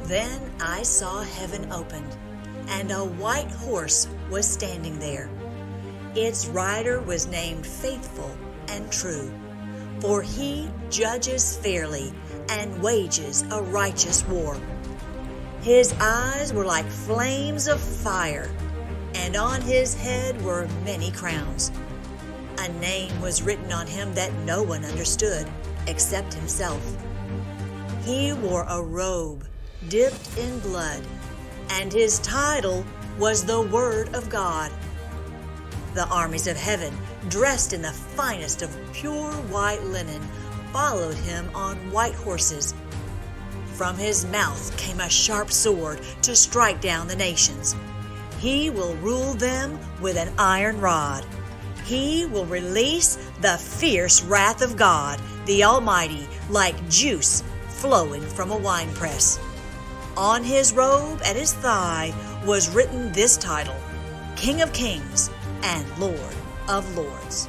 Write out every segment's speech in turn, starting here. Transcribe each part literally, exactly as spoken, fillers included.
Then I saw heaven opened, and a white horse was standing there. Its rider was named Faithful and True, for he judges fairly and wages a righteous war. His eyes were like flames of fire, and on his head were many crowns. A name was written on him that no one understood except himself. He wore a robe dipped in blood, and his title was the Word of God. The armies of heaven, dressed in the finest of pure white linen, followed him on white horses. From his mouth came a sharp sword to strike down the nations. He will rule them with an iron rod. He will release the fierce wrath of God, the Almighty, like juice flowing from a winepress. On his robe at his thigh was written this title, King of Kings and Lord of Lords.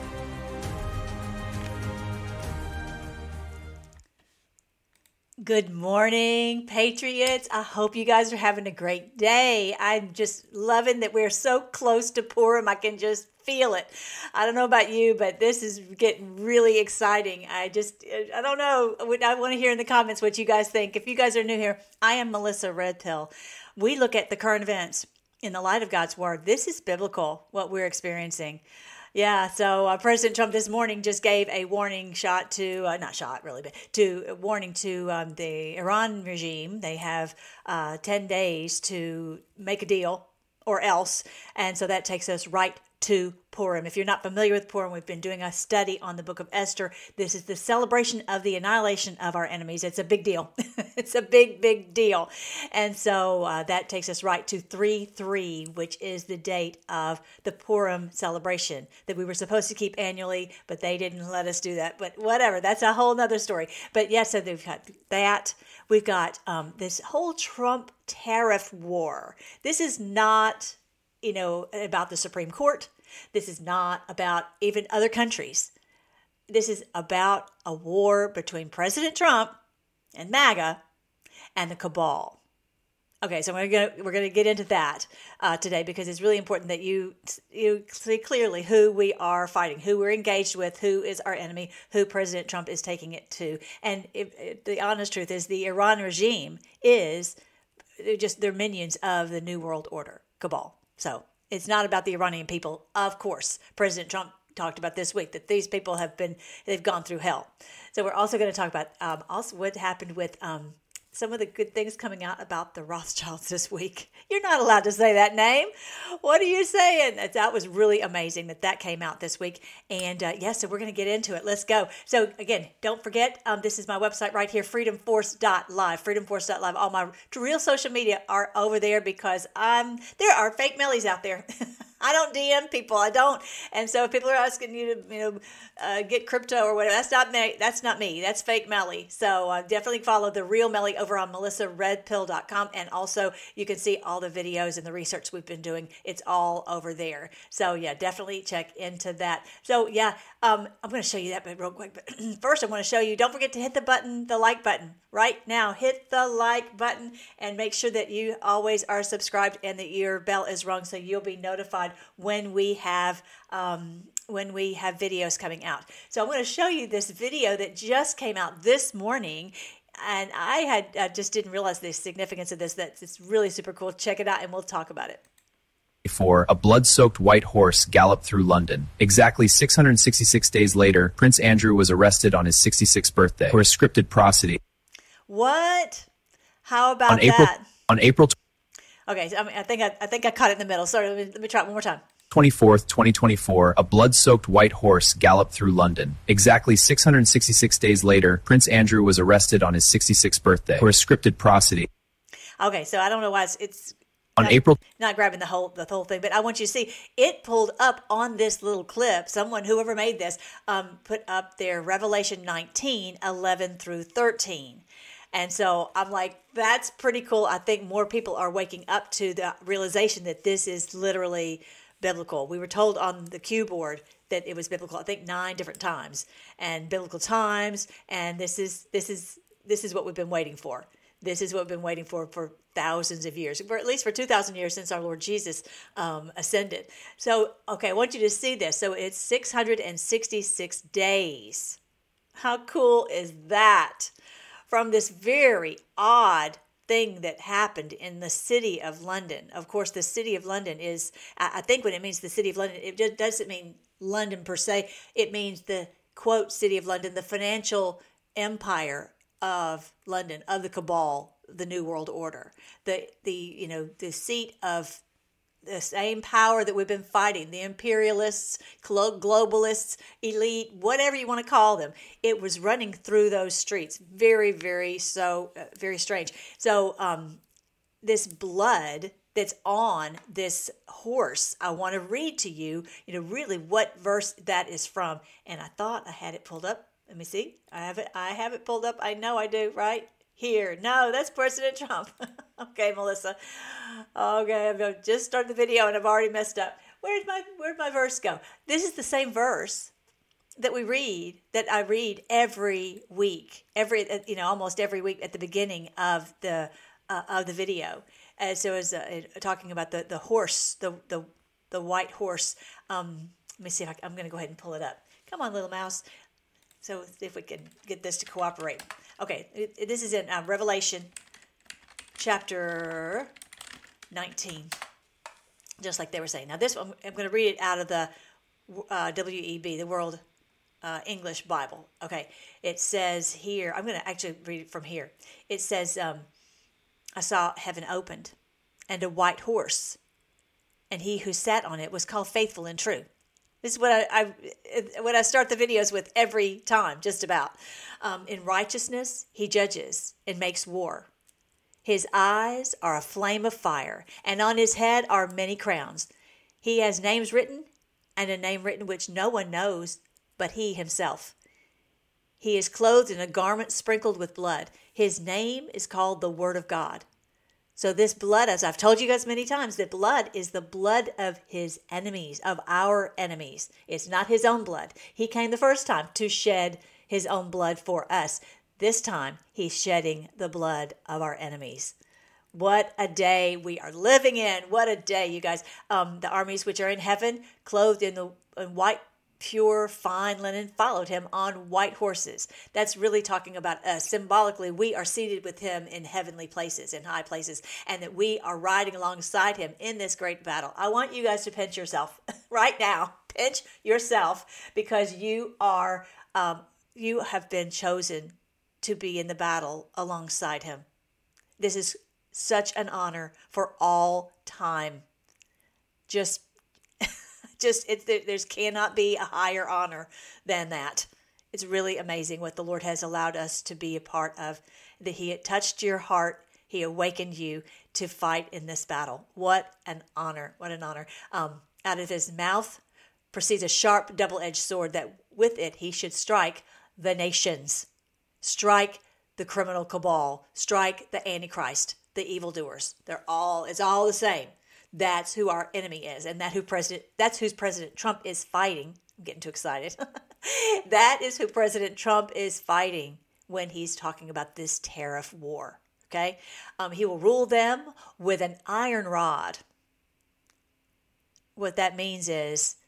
Good morning, Patriots. I hope you guys are having a great day. I'm just loving that we're so close to Purim. I can just feel it. I don't know about you, but this is getting really exciting. I just, I don't know. I want to hear in the comments what you guys think. If you guys are new here, I am Melissa Redpill. We look at the current events in the light of God's Word. This is biblical, what we're experiencing. Yeah, so uh, President Trump this morning just gave a warning shot to, uh, not shot really, but to a warning to um, the Iran regime. They have uh, ten days to make a deal or else. And so that takes us right to Purim. If you're not familiar with Purim, we've been doing a study on the book of Esther. This is the celebration of the annihilation of our enemies. It's a big deal. It's a big, big deal. And so uh, that takes us right to three three, which is the date of the Purim celebration that we were supposed to keep annually, but they didn't let us do that. But whatever, that's a whole nother story. But yes, so we've got that. We've got um, this whole Trump tariff war. This is not, you know, about the Supreme Court. This is not about even other countries. This is about a war between President Trump and MAGA and the cabal. Okay, so we're going we're going to get into that uh, today because it's really important that you you see clearly who we are fighting, who we're engaged with, who is our enemy, who President Trump is taking it to. And if, if the honest truth is the Iran regime is just they're minions of the New World Order cabal. So it's not about the Iranian people. Of course, President Trump talked about this week that these people have been, they've gone through hell. So we're also going to talk about um, also what happened with um, some of the good things coming out about the Rothschilds this week. You're not allowed to say that name. What are you saying? That, that was really amazing that that came out this week. And uh, yes, yeah, so we're going to get into it. Let's go. So again, don't forget, um, this is my website right here, freedom force dot live, freedom force dot live. All my real social media are over there because um, there are fake Mellies out there. I don't D M people. I don't. And so if people are asking you to, you know, uh, get crypto or whatever, that's not me. That's not me. That's fake Melly. So uh, definitely follow the real Melly over on melissa red pill dot com. And also you can see all the videos and the research we've been doing. It's all over there. So yeah, definitely check into that. So yeah, um, I'm going to show you that but real quick. But first I want to show you, don't forget to hit the button, the like button right now. Hit the like button and make sure that you always are subscribed and that your bell is rung so you'll be notified when we have um, when we have videos coming out. So I'm going to show you this video that just came out this morning, and I had uh, just didn't realize the significance of this. That it's really super cool. Check it out, and we'll talk about it. For a blood-soaked white horse galloped through London. Exactly six hundred sixty-six days later, Prince Andrew was arrested on his sixty-sixth birthday for a scripted prosody. What? How about on April, that? On April. Okay, so I, mean, I think I, I think I caught it in the middle. Sorry, let me, let me try it one more time. twenty-fourth, twenty twenty-four, a blood-soaked white horse galloped through London. Exactly six hundred sixty-six days later, Prince Andrew was arrested on his sixty-sixth birthday for a scripted prosody. Okay, so I don't know why it's, it's on not, April not grabbing the whole the whole thing, but I want you to see it pulled up on this little clip. Someone, whoever made this, um, put up their Revelation nineteen, eleven through thirteen. And so I'm like, that's pretty cool. I think more people are waking up to the realization that this is literally biblical. We were told on the cue board that it was biblical, I think nine different times, and biblical times. And this is this is this is what we've been waiting for. This is what we've been waiting for for thousands of years, or at least for two thousand years since our Lord Jesus um, ascended. So, okay, I want you to see this. So it's six hundred sixty-six days. How cool is that? From this very odd thing that happened in the city of London. Of course, the city of London is, I think when it means the city of London, it just doesn't mean London per se. It means the, quote, city of London, the financial empire of London, of the cabal, the New World Order, the, the you know, the seat of the same power that we've been fighting, the imperialists, globalists, elite, whatever you want to call them. It was running through those streets. Very, very, so, uh, very strange. So um, this blood that's on this horse, I want to read to you, you know, really what verse that is from. And I thought I had it pulled up. Let me see. I have it. I have it pulled up. I know I do, right? Here. No, that's President Trump. Okay, Melissa. Okay, I've just started the video and I've already messed up. Where'd my where'd my verse go? This is the same verse that we read, that I read every week, every you know almost every week at the beginning of the uh, of the video. Uh, so as uh, talking about the the horse, the the the white horse. Um, let me see if I, I'm going to go ahead and pull it up. Come on, little mouse. So if we can get this to cooperate. Okay, it, it, this is in uh, Revelation chapter nineteen, just like they were saying. Now this one, I'm going to read it out of the uh, W E B, the World uh, English Bible. Okay, it says here, I'm going to actually read it from here. It says, um, I saw heaven opened, and a white horse, and he who sat on it was called Faithful and True. This is what I, I what I start the videos with every time, just about. Um, in righteousness, he judges and makes war. His eyes are a flame of fire, and on his head are many crowns. He has names written, and a name written which no one knows but he himself. He is clothed in a garment sprinkled with blood. His name is called the Word of God. So this blood, as I've told you guys many times, that blood is the blood of his enemies, of our enemies. It's not his own blood. He came the first time to shed his own blood for us. This time, he's shedding the blood of our enemies. What a day we are living in. What a day, you guys. Um, the armies which are in heaven, clothed in the in white, pure, fine linen, followed him on white horses. That's really talking about us. Symbolically, we are seated with him in heavenly places, in high places, and that we are riding alongside him in this great battle. I want you guys to pinch yourself right now. Pinch yourself, because you are, um, you have been chosen to be in the battle alongside him. This is such an honor for all time. Just Just it's there, there's cannot be a higher honor than that. It's really amazing what the Lord has allowed us to be a part of. That He had touched your heart, He awakened you to fight in this battle. What an honor! What an honor! Um, out of His mouth proceeds a sharp, double-edged sword. That with it He should strike the nations, strike the criminal cabal, strike the Antichrist, the evildoers. They're all it's all the same. That's who our enemy is, and that who President that's who President Trump is fighting. I'm getting too excited. That is who President Trump is fighting when he's talking about this tariff war. Okay, um, he will rule them with an iron rod. What that means is,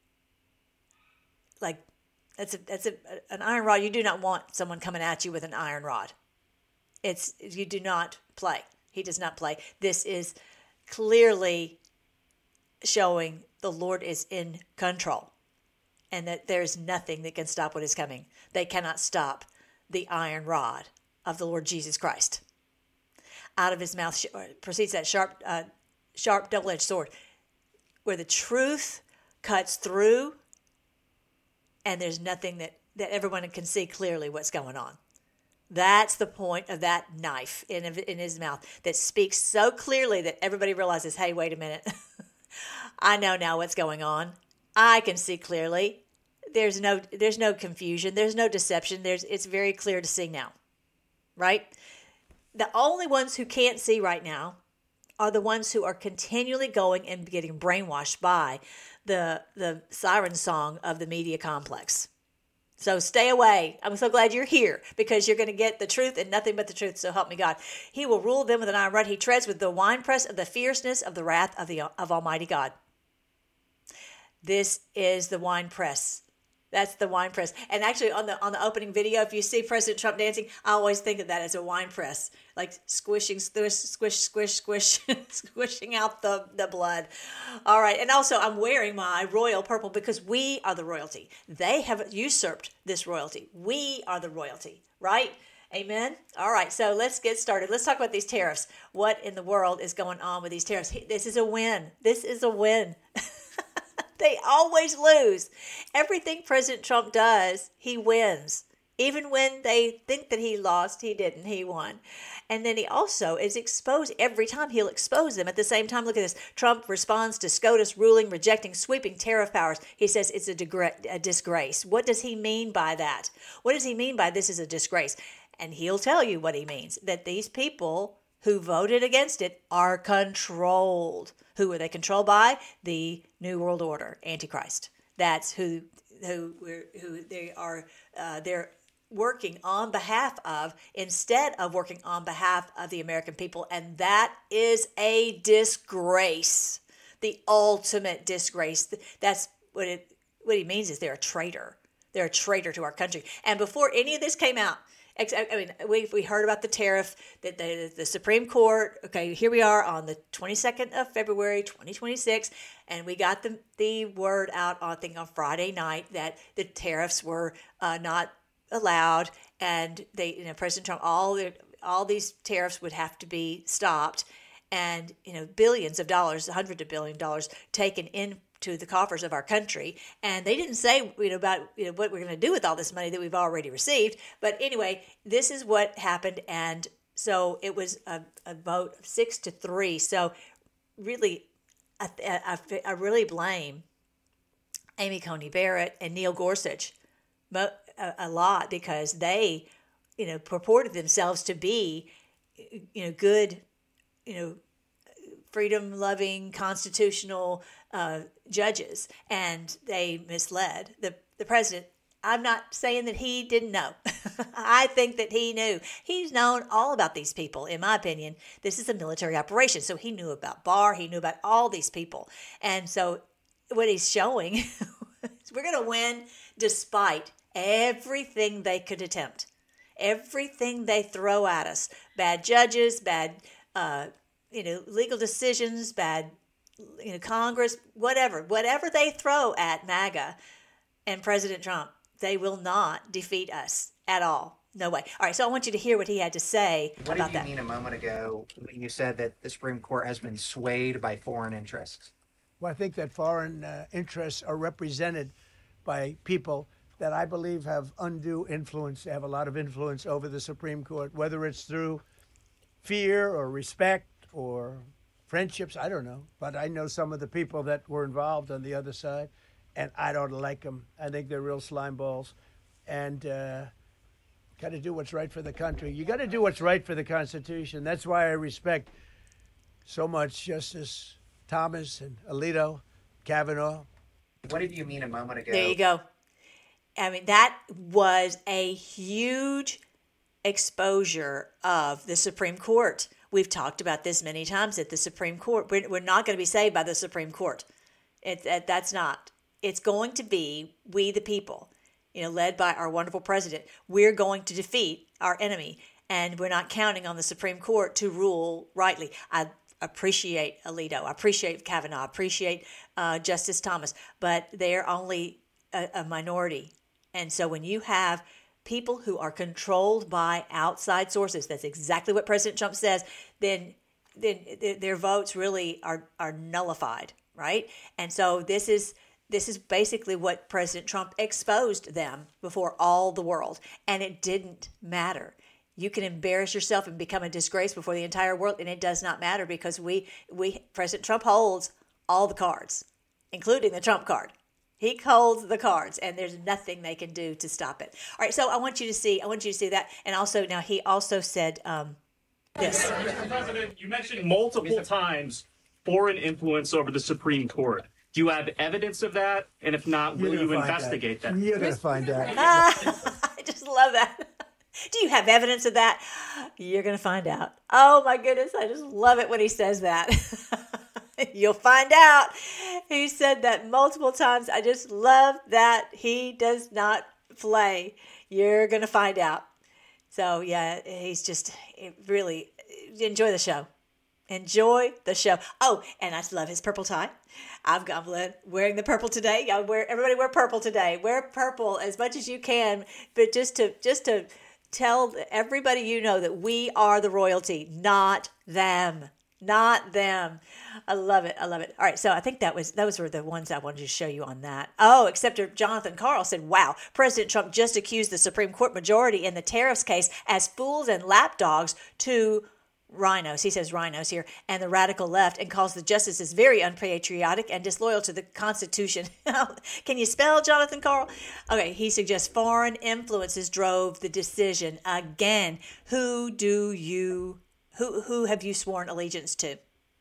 like, that's a that's a an iron rod. You do not want someone coming at you with an iron rod. It's you do not play. He does not play. This is clearly showing the Lord is in control, and that there's nothing that can stop what is coming. They cannot stop the iron rod of the Lord Jesus Christ. Out of his mouth proceeds that sharp, uh, sharp double-edged sword, where the truth cuts through, and there's nothing that, that everyone can see clearly what's going on. That's the point of that knife in in his mouth that speaks so clearly that everybody realizes, hey, wait a minute. I know now what's going on. I can see clearly. There's no there's no confusion. There's no deception. There's it's very clear to see now. Right? The only ones who can't see right now are the ones who are continually going and getting brainwashed by the the siren song of the media complex. So stay away. I'm so glad you're here because you're going to get the truth and nothing but the truth. So help me God. He will rule them with an iron rod. He treads with the winepress of the fierceness of the wrath of the of Almighty God. This is the winepress. That's the wine press. And actually on the on the opening video, if you see President Trump dancing, I always think of that as a wine press, like squishing, squish, squish, squish, squish, squishing out the, the blood. All right. And also I'm wearing my royal purple because we are the royalty. They have usurped this royalty. We are the royalty, right? Amen. All right. So let's get started. Let's talk about these tariffs. What in the world is going on with these tariffs? This is a win. This is a win. They always lose. Everything President Trump does, he wins. Even when they think that he lost, he didn't. He won. And then he also is exposed. Every time he'll expose them. At the same time, look at this. Trump responds to SCOTUS ruling rejecting sweeping tariff powers. He says it's a, degra- a disgrace. What does he mean by that? What does he mean by this is a disgrace? And he'll tell you what he means. That these people who voted against it are controlled. Who are they controlled by? The New World Order, Antichrist. That's who who who they are. Uh, they're working on behalf of instead of working on behalf of the American people, and that is a disgrace. The ultimate disgrace. That's what it. What he means is they're a traitor. They're a traitor to our country. And before any of this came out. I mean, we we heard about the tariff that the, the Supreme Court. Okay, here we are on the twenty-second of February, twenty twenty-six, and we got the the word out. I think on Friday night that the tariffs were uh, not allowed, and they, you know, President Trump, all the all these tariffs would have to be stopped, and you know, billions of dollars, hundreds of billion dollars taken in. To the coffers of our country, and they didn't say you know about you know what we're going to do with all this money that we've already received. But anyway, this is what happened, and so it was a, a vote of six to three. So really, I, I, I really blame Amy Coney Barrett and Neil Gorsuch a, a lot because they, you know, purported themselves to be, you know, good, you know, freedom-loving, constitutional uh, judges, and they misled the, the president. I'm not saying that he didn't know. I think that he knew. He's known all about these people, in my opinion. This is a military operation, so he knew about Barr. He knew about all these people. And so what he's showing is we're going to win despite everything they could attempt, everything they throw at us, bad judges, bad uh you know, legal decisions, bad, you know, Congress, whatever, whatever they throw at MAGA and President Trump, they will not defeat us at all. No way. All right, so I want you to hear what he had to say what about that. What did you mean a moment ago when you said that the Supreme Court has been swayed by foreign interests? Well, I think that foreign uh, interests are represented by people that I believe have undue influence. They have a lot of influence over the Supreme Court, whether it's through fear or respect or friendships, I don't know. But I know some of the people that were involved on the other side, and I don't like them. I think they're real slime balls. And uh, got to do what's right for the country. You got to do what's right for the Constitution. That's why I respect so much Justice Thomas and Alito, Kavanaugh. What did you mean a moment ago? There you go. I mean, that was a huge exposure of the Supreme Court. We've talked about this many times at the Supreme Court. We're, we're not going to be saved by the Supreme Court. It, it, that's not. It's going to be we the people, you know, led by our wonderful president. We're going to defeat our enemy, and we're not counting on the Supreme Court to rule rightly. I appreciate Alito. I appreciate Kavanaugh. I appreciate uh, Justice Thomas, but they're only a, a minority. And so when you have people who are controlled by outside sources, that's exactly what President Trump says, then then their votes really are, are nullified, right? And so this is this is basically what President Trump exposed them before all the world, and it didn't matter. You can embarrass yourself and become a disgrace before the entire world, and it does not matter because we we President Trump holds all the cards, including the Trump card. He holds the cards, and there's nothing they can do to stop it. All right, so I want you to see, I want you to see that, and also now he also said um, this. Mister President, you mentioned multiple times foreign influence over the Supreme Court. Do you have evidence of that? And if not, will You're you gonna find investigate that? You're going to find out. I just love that. Do you have evidence of that? You're going to find out. Oh my goodness. I just love it when he says that. You'll find out. He said that multiple times. I just love that he does not play. You're going to find out. So yeah, he's just really enjoy the show. Enjoy the show. Oh, and I love his purple tie. I've got wearing the purple today. I wear everybody wear purple today. Wear purple as much as you can, but just to just to tell everybody you know that we are the royalty, not them. Not them. I love it. I love it. All right. So I think that was those were the ones I wanted to show you on that. Oh, except Jonathan Karl said, wow, President Trump just accused the Supreme Court majority in the tariffs case as fools and lapdogs to rhinos. He says rhinos here, and the radical left, and calls the justices very unpatriotic and disloyal to the Constitution. Can you spell Jonathan Karl? Okay. He suggests foreign influences drove the decision. Again, who do you Who who have you sworn allegiance to?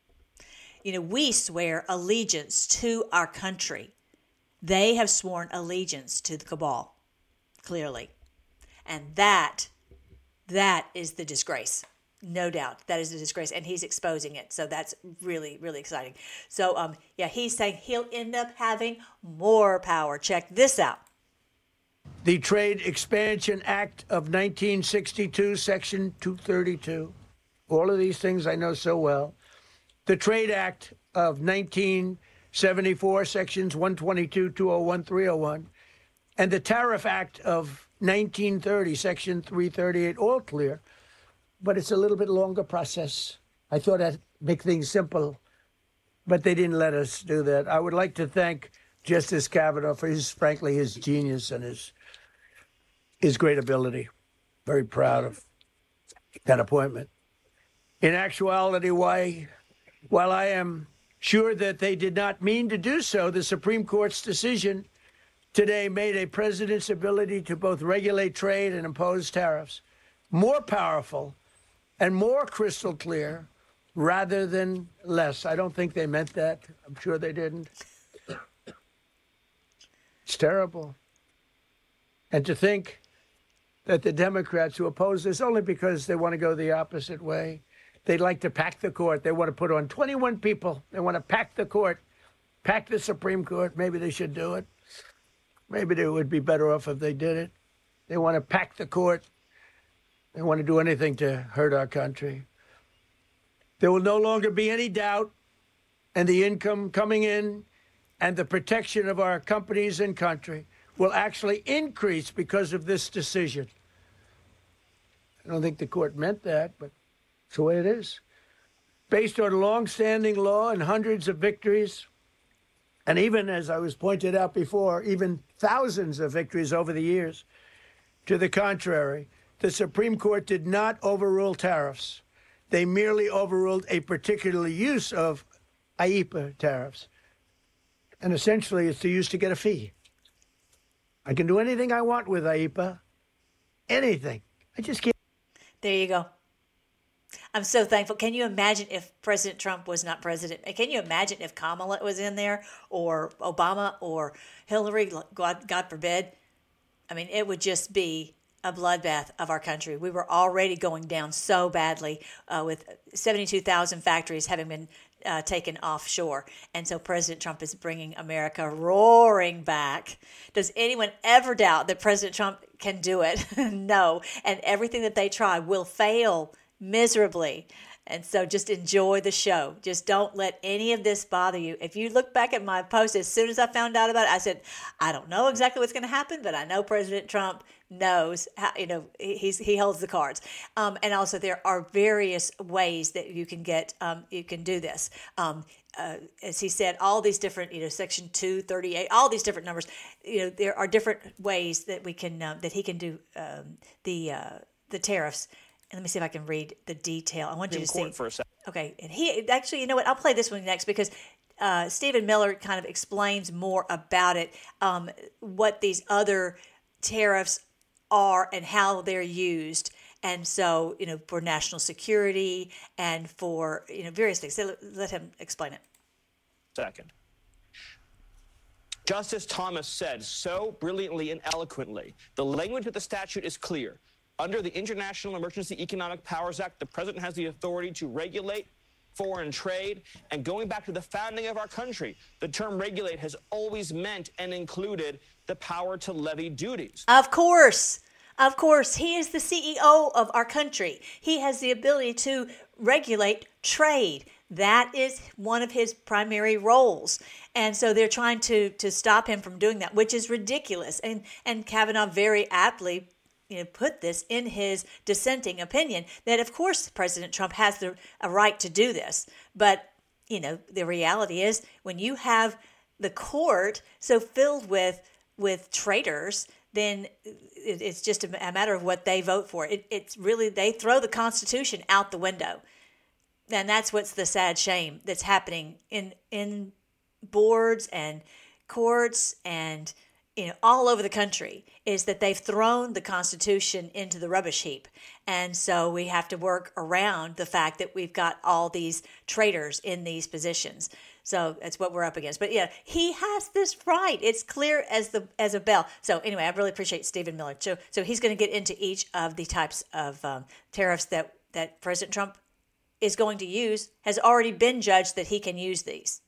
You know, we swear allegiance to our country. They have sworn allegiance to the cabal, clearly. And that, that is the disgrace. No doubt. That is the disgrace. And he's exposing it. So that's really, really exciting. So, um, yeah, he's saying he'll end up having more power. Check this out. The Trade Expansion Act of nineteen sixty-two, Section two thirty-two. All of these things I know so well. The Trade Act of nineteen seventy-four, Sections one twenty-two, two oh one, three oh one, and the Tariff Act of nineteen thirty, Section three thirty-eight, all clear. But it's a little bit longer process. I thought I'd make things simple, but they didn't let us do that. I would like to thank Justice Kavanaugh for his, frankly, his genius and his, his great ability. Very proud of that appointment. In actuality, why, while I am sure that they did not mean to do so, the Supreme Court's decision today made a president's ability to both regulate trade and impose tariffs more powerful and more crystal clear rather than less. I don't think they meant that. I'm sure they didn't. It's terrible. And to think that the Democrats who oppose this only because they want to go the opposite way, they'd like to pack the court. They want to put on twenty-one people. They want to pack the court, pack the Supreme Court. Maybe they should do it. Maybe they would be better off if they did it. They want to pack the court. They want to do anything to hurt our country. There will no longer be any doubt, and the income coming in and the protection of our companies and country will actually increase because of this decision. I don't think the court meant that, but it's the way it is. Based on long-standing law and hundreds of victories, and even, as I was pointed out before, even thousands of victories over the years, to the contrary, the Supreme Court did not overrule tariffs. They merely overruled a particular use of I E P A tariffs. And essentially, it's to use to get a fee. I can do anything I want with I E P A. Anything. I just can't. There you go. I'm so thankful. Can you imagine if President Trump was not president? Can you imagine if Kamala was in there, or Obama, or Hillary, God, God forbid? I mean, it would just be a bloodbath of our country. We were already going down so badly uh, with seventy-two thousand factories having been uh, taken offshore. And so President Trump is bringing America roaring back. Does anyone ever doubt that President Trump can do it? No. And everything that they try will fail miserably. And so just enjoy the show. Just don't let any of this bother you. If you look back at my post, as soon as I found out about it, I said, I don't know exactly what's going to happen, but I know President Trump knows how, you know, he's, he holds the cards. Um, and also there are various ways that you can get, um, you can do this. Um, uh, as he said, all these different, you know, section two thirty-eight, all these different numbers, you know, there are different ways that we can, uh, that he can do um, the, uh, the tariffs. And let me see if I can read the detail. I want you to see. For a second. Okay. And he actually, you know what? I'll play this one next because uh, Stephen Miller kind of explains more about it, um, what these other tariffs are and how they're used. And so, you know, for national security and for, you know, various things. So let him explain it. Second. Justice Thomas said so brilliantly and eloquently, the language of the statute is clear. Under the International Emergency Economic Powers Act, the president has the authority to regulate foreign trade. And going back to the founding of our country, the term regulate has always meant and included the power to levy duties. Of course. Of course. He is the C E O of our country. He has the ability to regulate trade. That is one of his primary roles. And so they're trying to to stop him from doing that, which is ridiculous. And and Kavanaugh very aptly you know, put this in his dissenting opinion that, of course, President Trump has the a right to do this. But, you know, the reality is when you have the court so filled with with traitors, then it, it's just a, a matter of what they vote for. It, it's really, they throw the Constitution out the window. And that's what's the sad shame that's happening in in boards and courts and you know all over the country, is that they've thrown the Constitution into the rubbish heap. And so we have to work around the fact that we've got all these traitors in these positions. So that's what we're up against. But yeah, he has this right. It's clear as the as a bell. So anyway, I really appreciate Stephen Miller. So so he's going to get into each of the types of um, tariffs that that President Trump is going to use. Has already been judged that he can use these.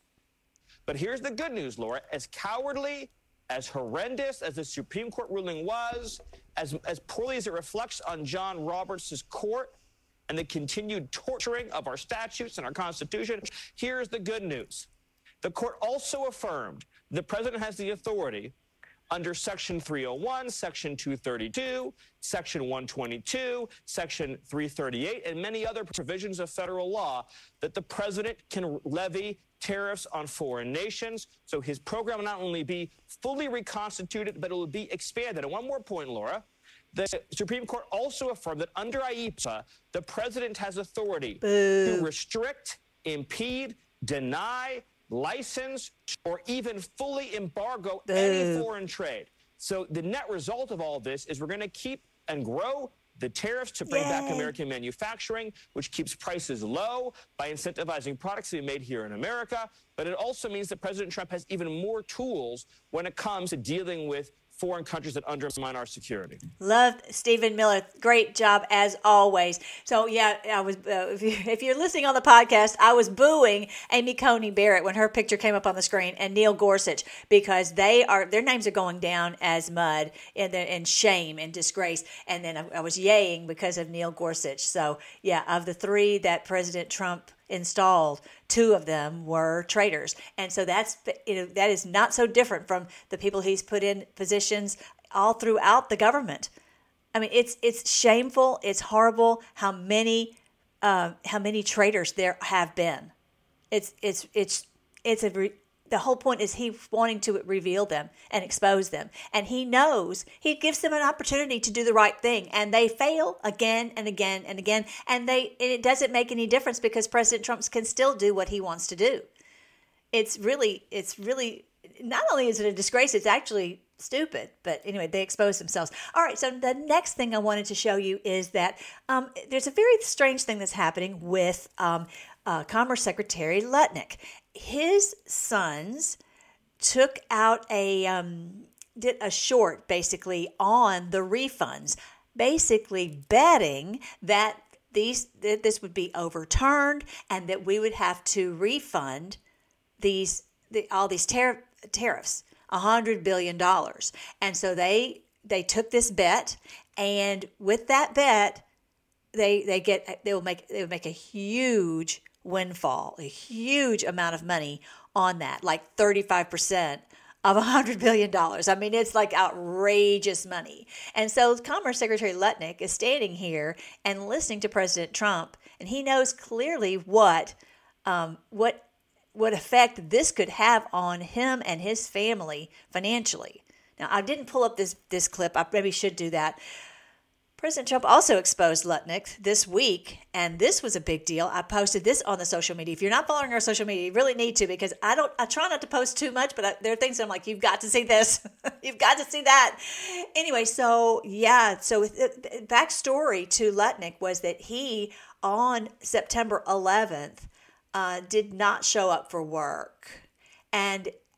But here's the good news, Laura. As cowardly, as horrendous as the Supreme Court ruling was, as, as poorly as it reflects on John Roberts' court and the continued torturing of our statutes and our Constitution, here's the good news. The court also affirmed the president has the authority under Section three oh one, Section two thirty-two, Section one twenty-two, Section three thirty-eight, and many other provisions of federal law that the president can levy tariffs on foreign nations. So his program will not only be fully reconstituted, but it will be expanded. And one more point, Laura. The Supreme Court also affirmed that under I E P A, the president has authority Boo. to restrict, impede, deny, license, or even fully embargo Boo. any foreign trade. So the net result of all of this is we're going to keep and grow the tariffs to bring Yay. back American manufacturing, which keeps prices low by incentivizing products to be made here in America. But it also means that President Trump has even more tools when it comes to dealing with foreign countries that undermine our security. Love Stephen Miller. Great job as always. So yeah, I was. Uh, if, you, if you're listening on the podcast, I was booing Amy Coney Barrett when her picture came up on the screen, and Neil Gorsuch, because they are their names are going down as mud in the, in shame and disgrace. And then I, I was yaying because of Neil Gorsuch. So yeah, of the three that President Trump installed, two of them were traitors. And so that's, you know, that is not so different from the people he's put in positions all throughout the government. I mean, it's it's shameful. It's horrible how many uh, how many traitors there have been. It's it's it's it's a re- the whole point is he wanting to reveal them and expose them. And he knows he gives them an opportunity to do the right thing. And they fail again and again and again. And they and it doesn't make any difference because President Trump can still do what he wants to do. It's really, it's really, not only is it a disgrace, it's actually stupid. But anyway, they expose themselves. All right, so the next thing I wanted to show you is that um, there's a very strange thing that's happening with um, uh, Commerce Secretary Lutnick. His sons took out a um, did a short basically on the refunds, basically betting that these that this would be overturned and that we would have to refund these the, all these tar- tariffs, a hundred billion dollars. And so they they took this bet, and with that bet, they they get they will make they will make a huge windfall, a huge amount of money on that, like thirty-five percent of one hundred billion dollars. I mean, it's like outrageous money. And so Commerce Secretary Lutnick is standing here and listening to President Trump, and he knows clearly what um, what what effect this could have on him and his family financially. Now, I didn't pull up this, this clip. I maybe should do that. President Trump also exposed Lutnick this week, and this was a big deal. I posted this on the social media. If you're not following our social media, you really need to, because I don't. I try not to post too much, but I, there are things I'm like, you've got to see this, you've got to see that. Anyway, so yeah, so the backstory to Lutnick was that he on September eleventh uh, did not show up for work, and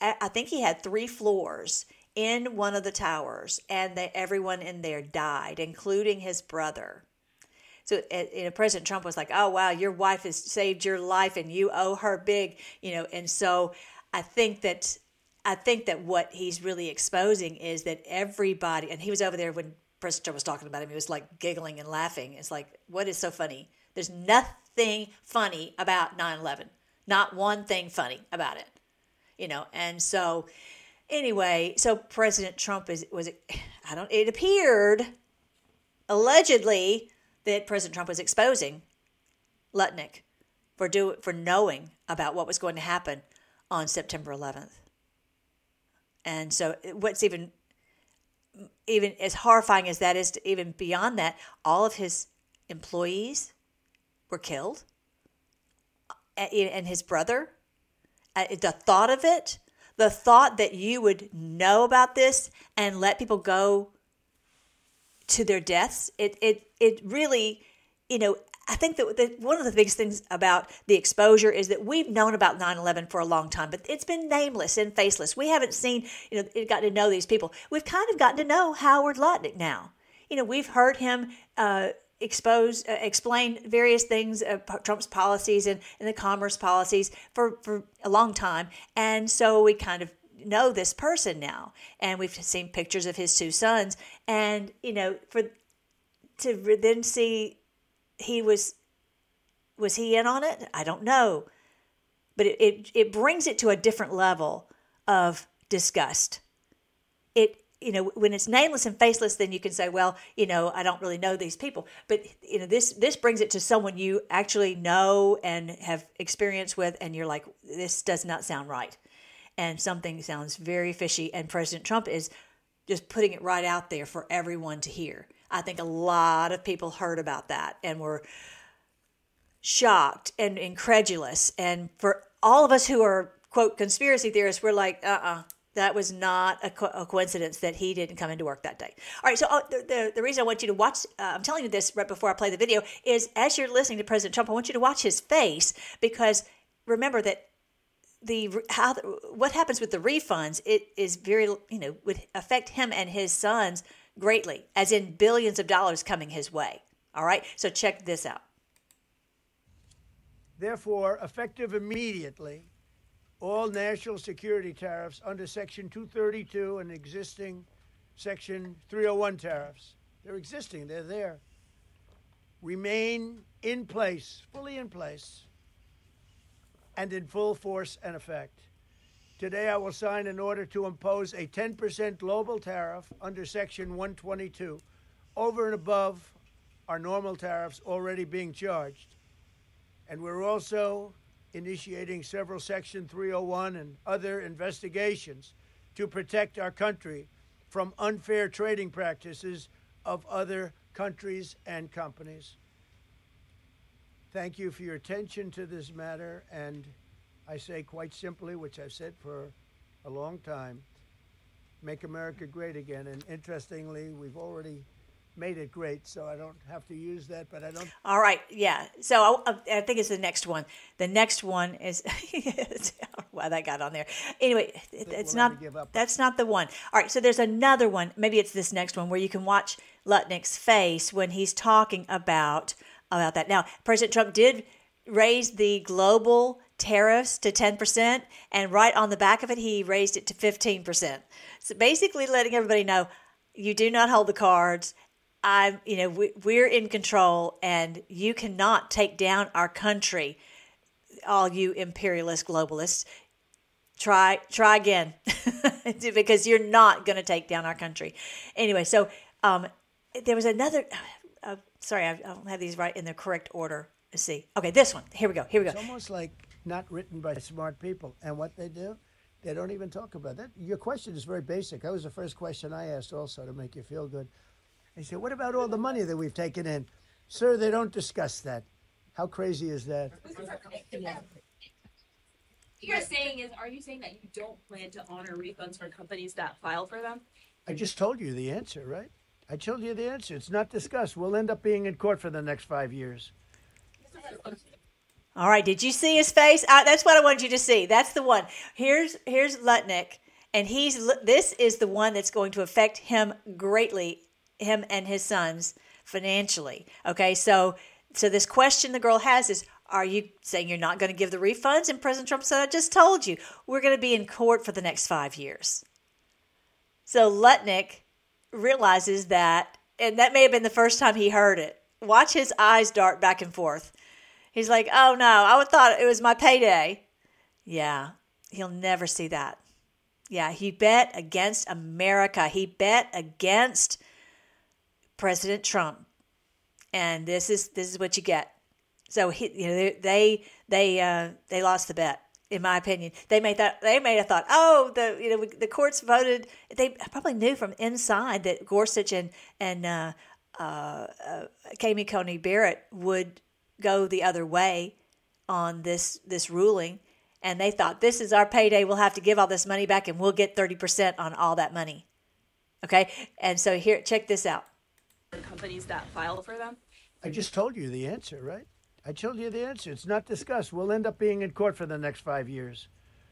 I think he had three floors in one of the towers, and they, everyone in there died, including his brother. So you know, President Trump was like, oh, wow, your wife has saved your life and you owe her big, you know. And so I think that I think that what he's really exposing is that everybody, and he was over there when President Trump was talking about him, he was like giggling and laughing. It's like, what is so funny? There's nothing funny about nine eleven. Not one thing funny about it, you know. And so anyway, so President Trump is was I don't. It appeared allegedly that President Trump was exposing Lutnick for do for knowing about what was going to happen on September eleventh. And so, what's even even as horrifying as that is, to even beyond that, all of his employees were killed, and his brother. The thought of it, the thought that you would know about this and let people go to their deaths, it it it really, you know, I think that the, one of the biggest things about the exposure is that we've known about nine eleven for a long time, but it's been nameless and faceless. We haven't seen, you know, gotten to know these people. We've kind of gotten to know Howard Lutnick now. You know, we've heard him uh, expose, uh, explain various things, uh, Trump's policies and, and the commerce policies for, for a long time. And so we kind of know this person now. And we've seen pictures of his two sons. And, you know, for to then see he was, was he in on it? I don't know. But it, it, it brings it to a different level of disgust. It, you know, when it's nameless and faceless, then you can say, well, you know, I don't really know these people. But, you know, this this brings it to someone you actually know and have experience with, and you're like, this does not sound right. And something sounds very fishy. And President Trump is just putting it right out there for everyone to hear. I think a lot of people heard about that and were shocked and incredulous. And for all of us who are, quote, conspiracy theorists, we're like, uh-uh. That was not a, co- a coincidence that he didn't come into work that day. All right, so uh, the, the the reason I want you to watch, uh, I'm telling you this right before I play the video, is as you're listening to President Trump, I want you to watch his face, because remember that the how the, what happens with the refunds, it is very, you know, would affect him and his sons greatly, as in billions of dollars coming his way. All right, so check this out. Therefore, effective immediately, all national security tariffs under Section two thirty-two and existing Section three oh one tariffs, they're existing, they're there, remain in place, fully in place, and in full force and effect. Today, I will sign an order to impose a ten percent global tariff under Section one twenty-two over and above our normal tariffs already being charged. And we're also initiating several Section three oh one and other investigations to protect our country from unfair trading practices of other countries and companies. Thank you for your attention to this matter, and I say quite simply, which I've said for a long time, make America great again. And interestingly, we've already made it great, so I don't have to use that, but I don't. All right, yeah. So I, I think it's the next one. The next one is, I don't know why that got on there. Anyway, it, it's not, that's not the one. All right, so there's another one. Maybe it's this next one where you can watch Lutnick's face when he's talking about, about that. Now, President Trump did raise the global tariffs to ten percent, and right on the back of it, he raised it to fifteen percent. So basically letting everybody know, you do not hold the cards. I'm, you know, we, we're in control, and you cannot take down our country, all you imperialist globalists. Try, try again, because you're not going to take down our country. Anyway, so um, there was another. Uh, sorry, I, I don't have these right in the correct order. Let's see. Okay, this one. Here we go. Here we go. It's almost like not written by smart people, and what they do, they don't even talk about that. Your question is very basic. That was the first question I asked, also to make you feel good. They said, what about all the money that we've taken in? Sir, they don't discuss that. How crazy is that? What you're saying is, are you saying that you don't plan to honor refunds for companies that file for them? I just told you the answer, right? I told you the answer. It's not discussed. We'll end up being in court for the next five years. All right. Did you see his face? Uh, that's what I wanted you to see. That's the one. Here's here's Lutnick, and he's this is the one that's going to affect him greatly, him and his sons financially. Okay. So so this question the girl has is, are you saying you're not going to give the refunds? And President Trump said, I just told you, we're going to be in court for the next five years. So Lutnick realizes that, and that may have been the first time he heard it. Watch his eyes dart back and forth. He's like, oh no, I would thought it was my payday. Yeah, he'll never see that. Yeah, he bet against America. He bet against President Trump. And this is this is what you get. So he, you know, they they they, uh, they lost the bet, in my opinion. They made that they may have thought, oh, the you know the courts voted. They probably knew from inside that Gorsuch and and uh, uh, uh, Amy Coney Barrett would go the other way on this this ruling, and they thought, this is our payday. We'll have to give all this money back, and we'll get thirty percent on all that money. Okay, and so here, check this out. Companies that file for them. I just told you the answer, right? I told you the answer. It's not discussed. We'll end up being in court for the next five years.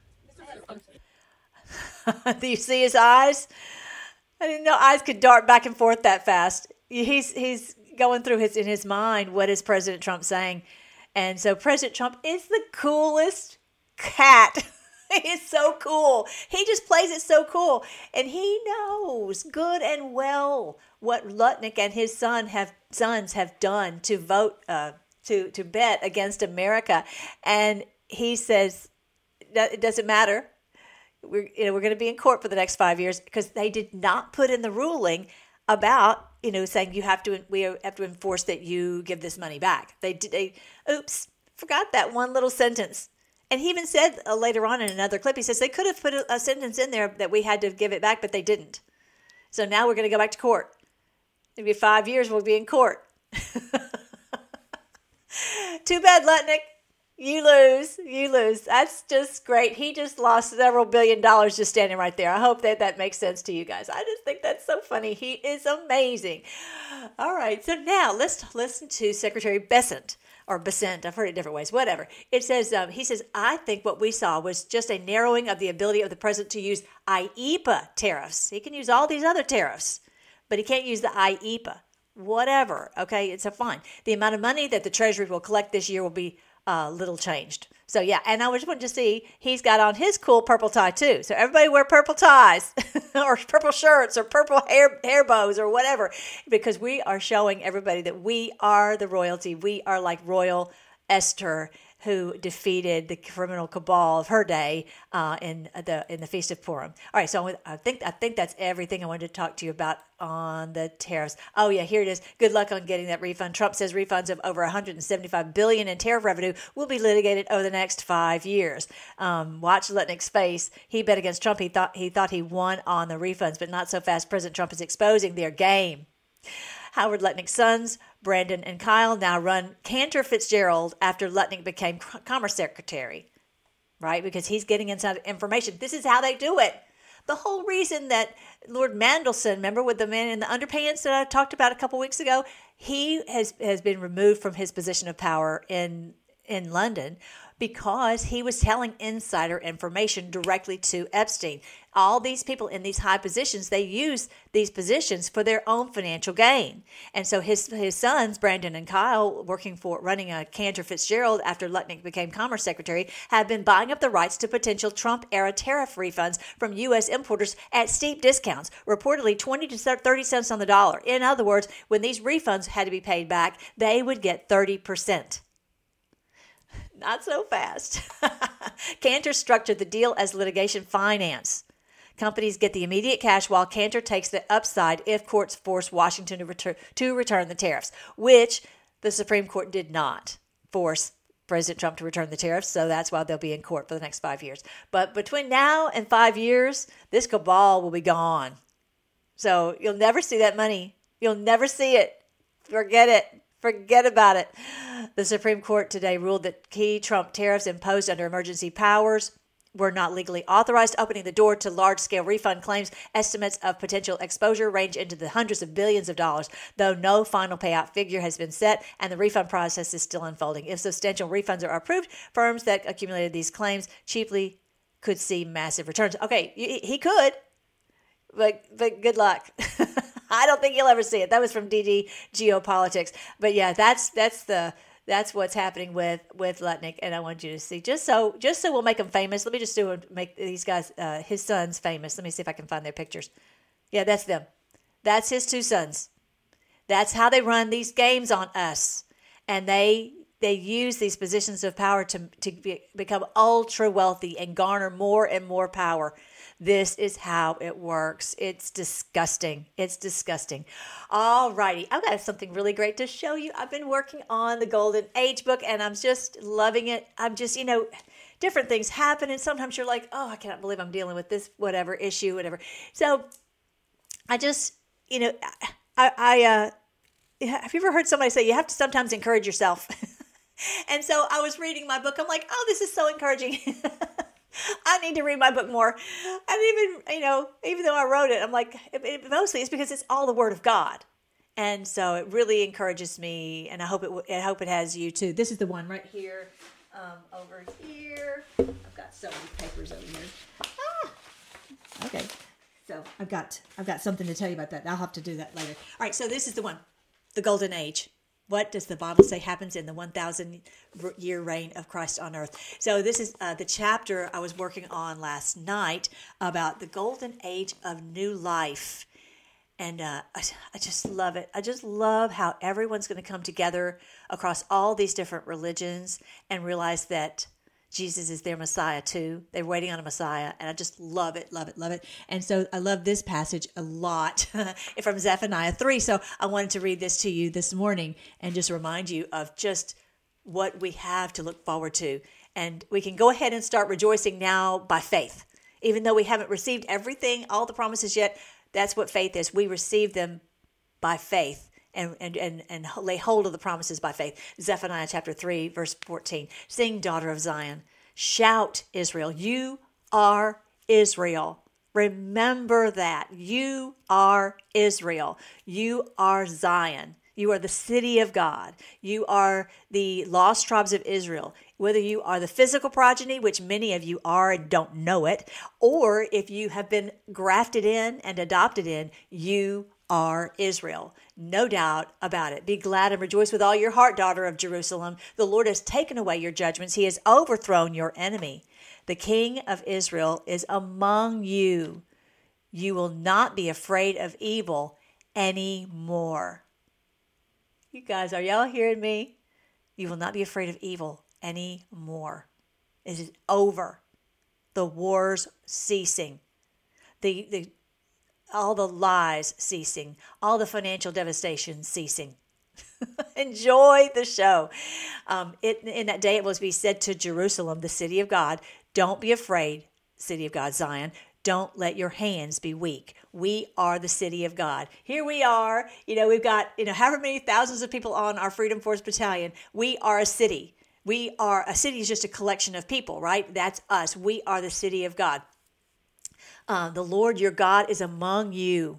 Do you see his eyes? I didn't know eyes could dart back and forth that fast. He's he's going through his in his mind, what is President Trump saying? And so President Trump is the coolest cat. He's so cool. He just plays it so cool. And he knows good and well what Lutnick and his son have sons have done to vote uh, to to bet against America. And he says that it doesn't matter. We're you know we're going to be in court for the next five years because they did not put in the ruling about you know saying you have to we have to enforce that you give this money back. They did. They oops forgot that one little sentence. And he even said uh, later on in another clip, he says they could have put a, a sentence in there that we had to give it back, but they didn't. So now we're going to go back to court. Maybe five years we'll be in court. Too bad, Lutnick. You lose. You lose. That's just great. He just lost several billion dollars just standing right there. I hope that that makes sense to you guys. I just think that's so funny. He is amazing. All right. So now let's listen to Secretary Bessent. Or Bessent, I've heard it different ways, whatever. It says, um, he says, I think what we saw was just a narrowing of the ability of the president to use I E P A tariffs. He can use all these other tariffs, but he can't use the I E P A. Whatever, okay, it's a fine. The amount of money that the Treasury will collect this year will be uh, little changed. So, yeah, and I just wanted to see, he's got on his cool purple tie, too. So everybody wear purple ties or purple shirts or purple hair hair bows or whatever, because we are showing everybody that we are the royalty. We are like Royal Esther, who defeated the criminal cabal of her day uh, in the in the Feast of Purim. All right, so I think I think that's everything I wanted to talk to you about on the tariffs. Oh yeah, here it is. Good luck on getting that refund. Trump says refunds of over one hundred seventy-five billion dollars in tariff revenue will be litigated over the next five years. Um, watch Lutnick's face. He bet against Trump. He thought he thought he won on the refunds, but not so fast. President Trump is exposing their game. Howard Lutnick's sons, Brandon and Kyle, now run Cantor Fitzgerald after Lutnick became Commerce Secretary, right? Because he's getting inside information. This is how they do it. The whole reason that Lord Mandelson, remember with the man in the underpants that I talked about a couple weeks ago, he has, has been removed from his position of power in in London because he was telling insider information directly to Epstein. All these people in these high positions, they use these positions for their own financial gain. And so his his sons, Brandon and Kyle, working for running a Cantor Fitzgerald after Lutnick became Commerce Secretary, have been buying up the rights to potential Trump-era tariff refunds from U S importers at steep discounts, reportedly twenty to thirty cents on the dollar. In other words, when these refunds had to be paid back, they would get thirty percent. Not so fast. Cantor structured the deal as litigation finance. Companies get the immediate cash while Cantor takes the upside if courts force Washington to return, to return the tariffs, which the Supreme Court did not force President Trump to return the tariffs, so that's why they'll be in court for the next five years. But between now and five years, this cabal will be gone. So you'll never see that money. You'll never see it. Forget it. Forget about it. The Supreme Court today ruled that key Trump tariffs imposed under emergency powers were not legally authorized, opening the door to large-scale refund claims. Estimates of potential exposure range into the hundreds of billions of dollars, though no final payout figure has been set, and the refund process is still unfolding. If substantial refunds are approved, firms that accumulated these claims cheaply could see massive returns. Okay, he could, but but good luck. I don't think you'll ever see it. That was from D D Geopolitics. But yeah, that's that's the that's what's happening with with Lutnick, and I want you to see just so just so we'll make him famous. Let me just do make these guys uh, his sons famous. Let me see if I can find their pictures. Yeah, that's them. That's his two sons. That's how they run these games on us, and they they use these positions of power to to be, become ultra wealthy and garner more and more power. This is how it works. It's disgusting. It's disgusting. All righty. I've got something really great to show you. I've been working on the Golden Age book, and I'm just loving it. I'm just, you know, different things happen, and sometimes you're like, oh, I cannot believe I'm dealing with this whatever issue, whatever. So I just, you know, I, I uh, have you ever heard somebody say you have to sometimes encourage yourself? And so I was reading my book. I'm like, oh, this is so encouraging. I need to read my book more. And even, you know, even though I wrote it, I'm like, it, it, mostly it's because it's all the Word of God. And so it really encourages me, and I hope it I hope it has you too. This is the one right here, um, over here. I've got so many papers over here. Ah! Okay. So I've got I've got something to tell you about that. I'll have to do that later. All right, so this is the one, the Golden Age. What does the Bible say happens in the one thousand year reign of Christ on earth? So this is uh, the chapter I was working on last night about the Golden Age of New Life. And uh, I, I just love it. I just love how everyone's going to come together across all these different religions and realize that Jesus is their Messiah too. They're waiting on a Messiah, and I just love it, love it, love it. And so I love this passage a lot from Zephaniah three. So I wanted to read this to you this morning and just remind you of just what we have to look forward to. And we can go ahead and start rejoicing now by faith. Even though we haven't received everything, all the promises yet, that's what faith is. We receive them by faith. And, and and and lay hold of the promises by faith. Zephaniah chapter three, verse fourteen. Sing, daughter of Zion. Shout, Israel. You are Israel. Remember that. You are Israel. You are Zion. You are the city of God. You are the lost tribes of Israel. Whether you are the physical progeny, which many of you are and don't know it, or if you have been grafted in and adopted in, you are Israel. No doubt about it. Be glad and rejoice with all your heart, daughter of Jerusalem. The Lord has taken away your judgments. He has overthrown your enemy. The King of Israel is among you. You will not be afraid of evil anymore. You guys, are y'all hearing me? You will not be afraid of evil anymore. It is over. The war's ceasing. The the all the lies ceasing, all the financial devastation ceasing. Enjoy the show. Um, it, in that day it was be said to Jerusalem, the city of God, don't be afraid, city of God, Zion. Don't let your hands be weak. We are the city of God. Here we are. You know, we've got, you know, however many thousands of people on our Freedom Force Battalion. We are a city. We are, a city is just a collection of people, right? That's us. We are the city of God. Uh, the Lord your God is among you,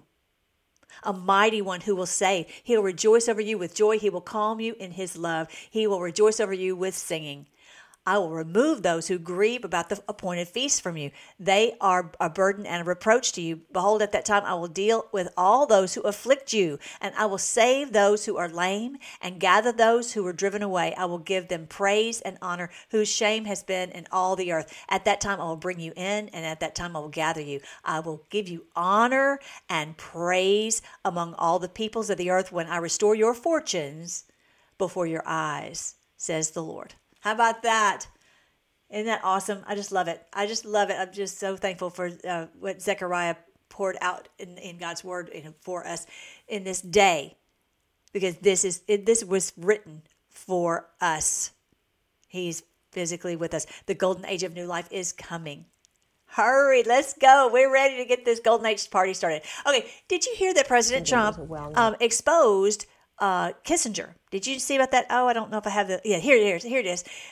a mighty one who will save. He will rejoice over you with joy. He will calm you in his love. He will rejoice over you with singing. I will remove those who grieve about the appointed feast from you. They are a burden and a reproach to you. Behold, at that time I will deal with all those who afflict you, and I will save those who are lame and gather those who are driven away. I will give them praise and honor, whose shame has been in all the earth. At that time I will bring you in, and at that time I will gather you. I will give you honor and praise among all the peoples of the earth when I restore your fortunes before your eyes, says the Lord. How about that? Isn't that awesome? I just love it. I just love it. I'm just so thankful for uh, what Zechariah poured out in, in God's word for us in this day, because this is it, this was written for us. He's physically with us. The golden age of new life is coming. Hurry, let's go. We're ready to get this golden age party started. Okay, did you hear that President Trump um, exposed uh, Kissinger? Did you see about that? Oh, I don't know if I have the, yeah, here it is. Here it is.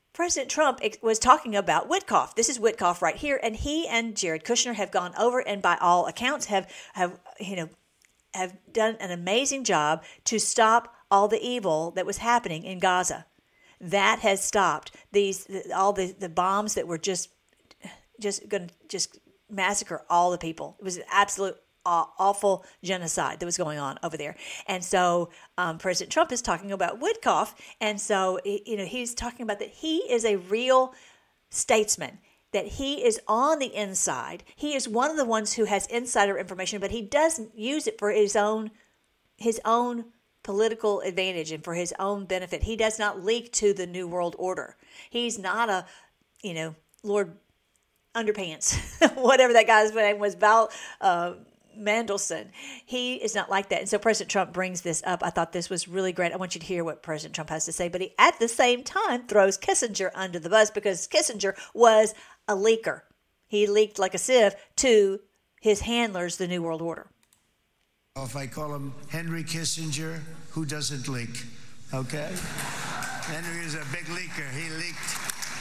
President Trump was talking about Witkoff. This is Witkoff right here, and he and Jared Kushner have gone over and by all accounts have have you know have done an amazing job to stop all the evil that was happening in Gaza. That has stopped these all the, the bombs that were just just going to just massacre all the people. It was an absolute uh, awful genocide that was going on over there. And so um, President Trump is talking about Witkoff, and so you know he's talking about that he is a real statesman, that he is on the inside. He is one of the ones who has insider information, but he doesn't use it for his own his own political advantage and for his own benefit. He does not leak to the New World Order. He's not a, you know, Lord Underpants, whatever that guy's name was, Val uh, Mandelson. He is not like that. And so President Trump brings this up. I thought this was really great. I want you to hear what President Trump has to say, but he at the same time throws Kissinger under the bus because Kissinger was a leaker. He leaked like a sieve to his handlers, the New World Order. If I call him Henry Kissinger, who doesn't leak, okay? Henry is a big leaker. He leaked.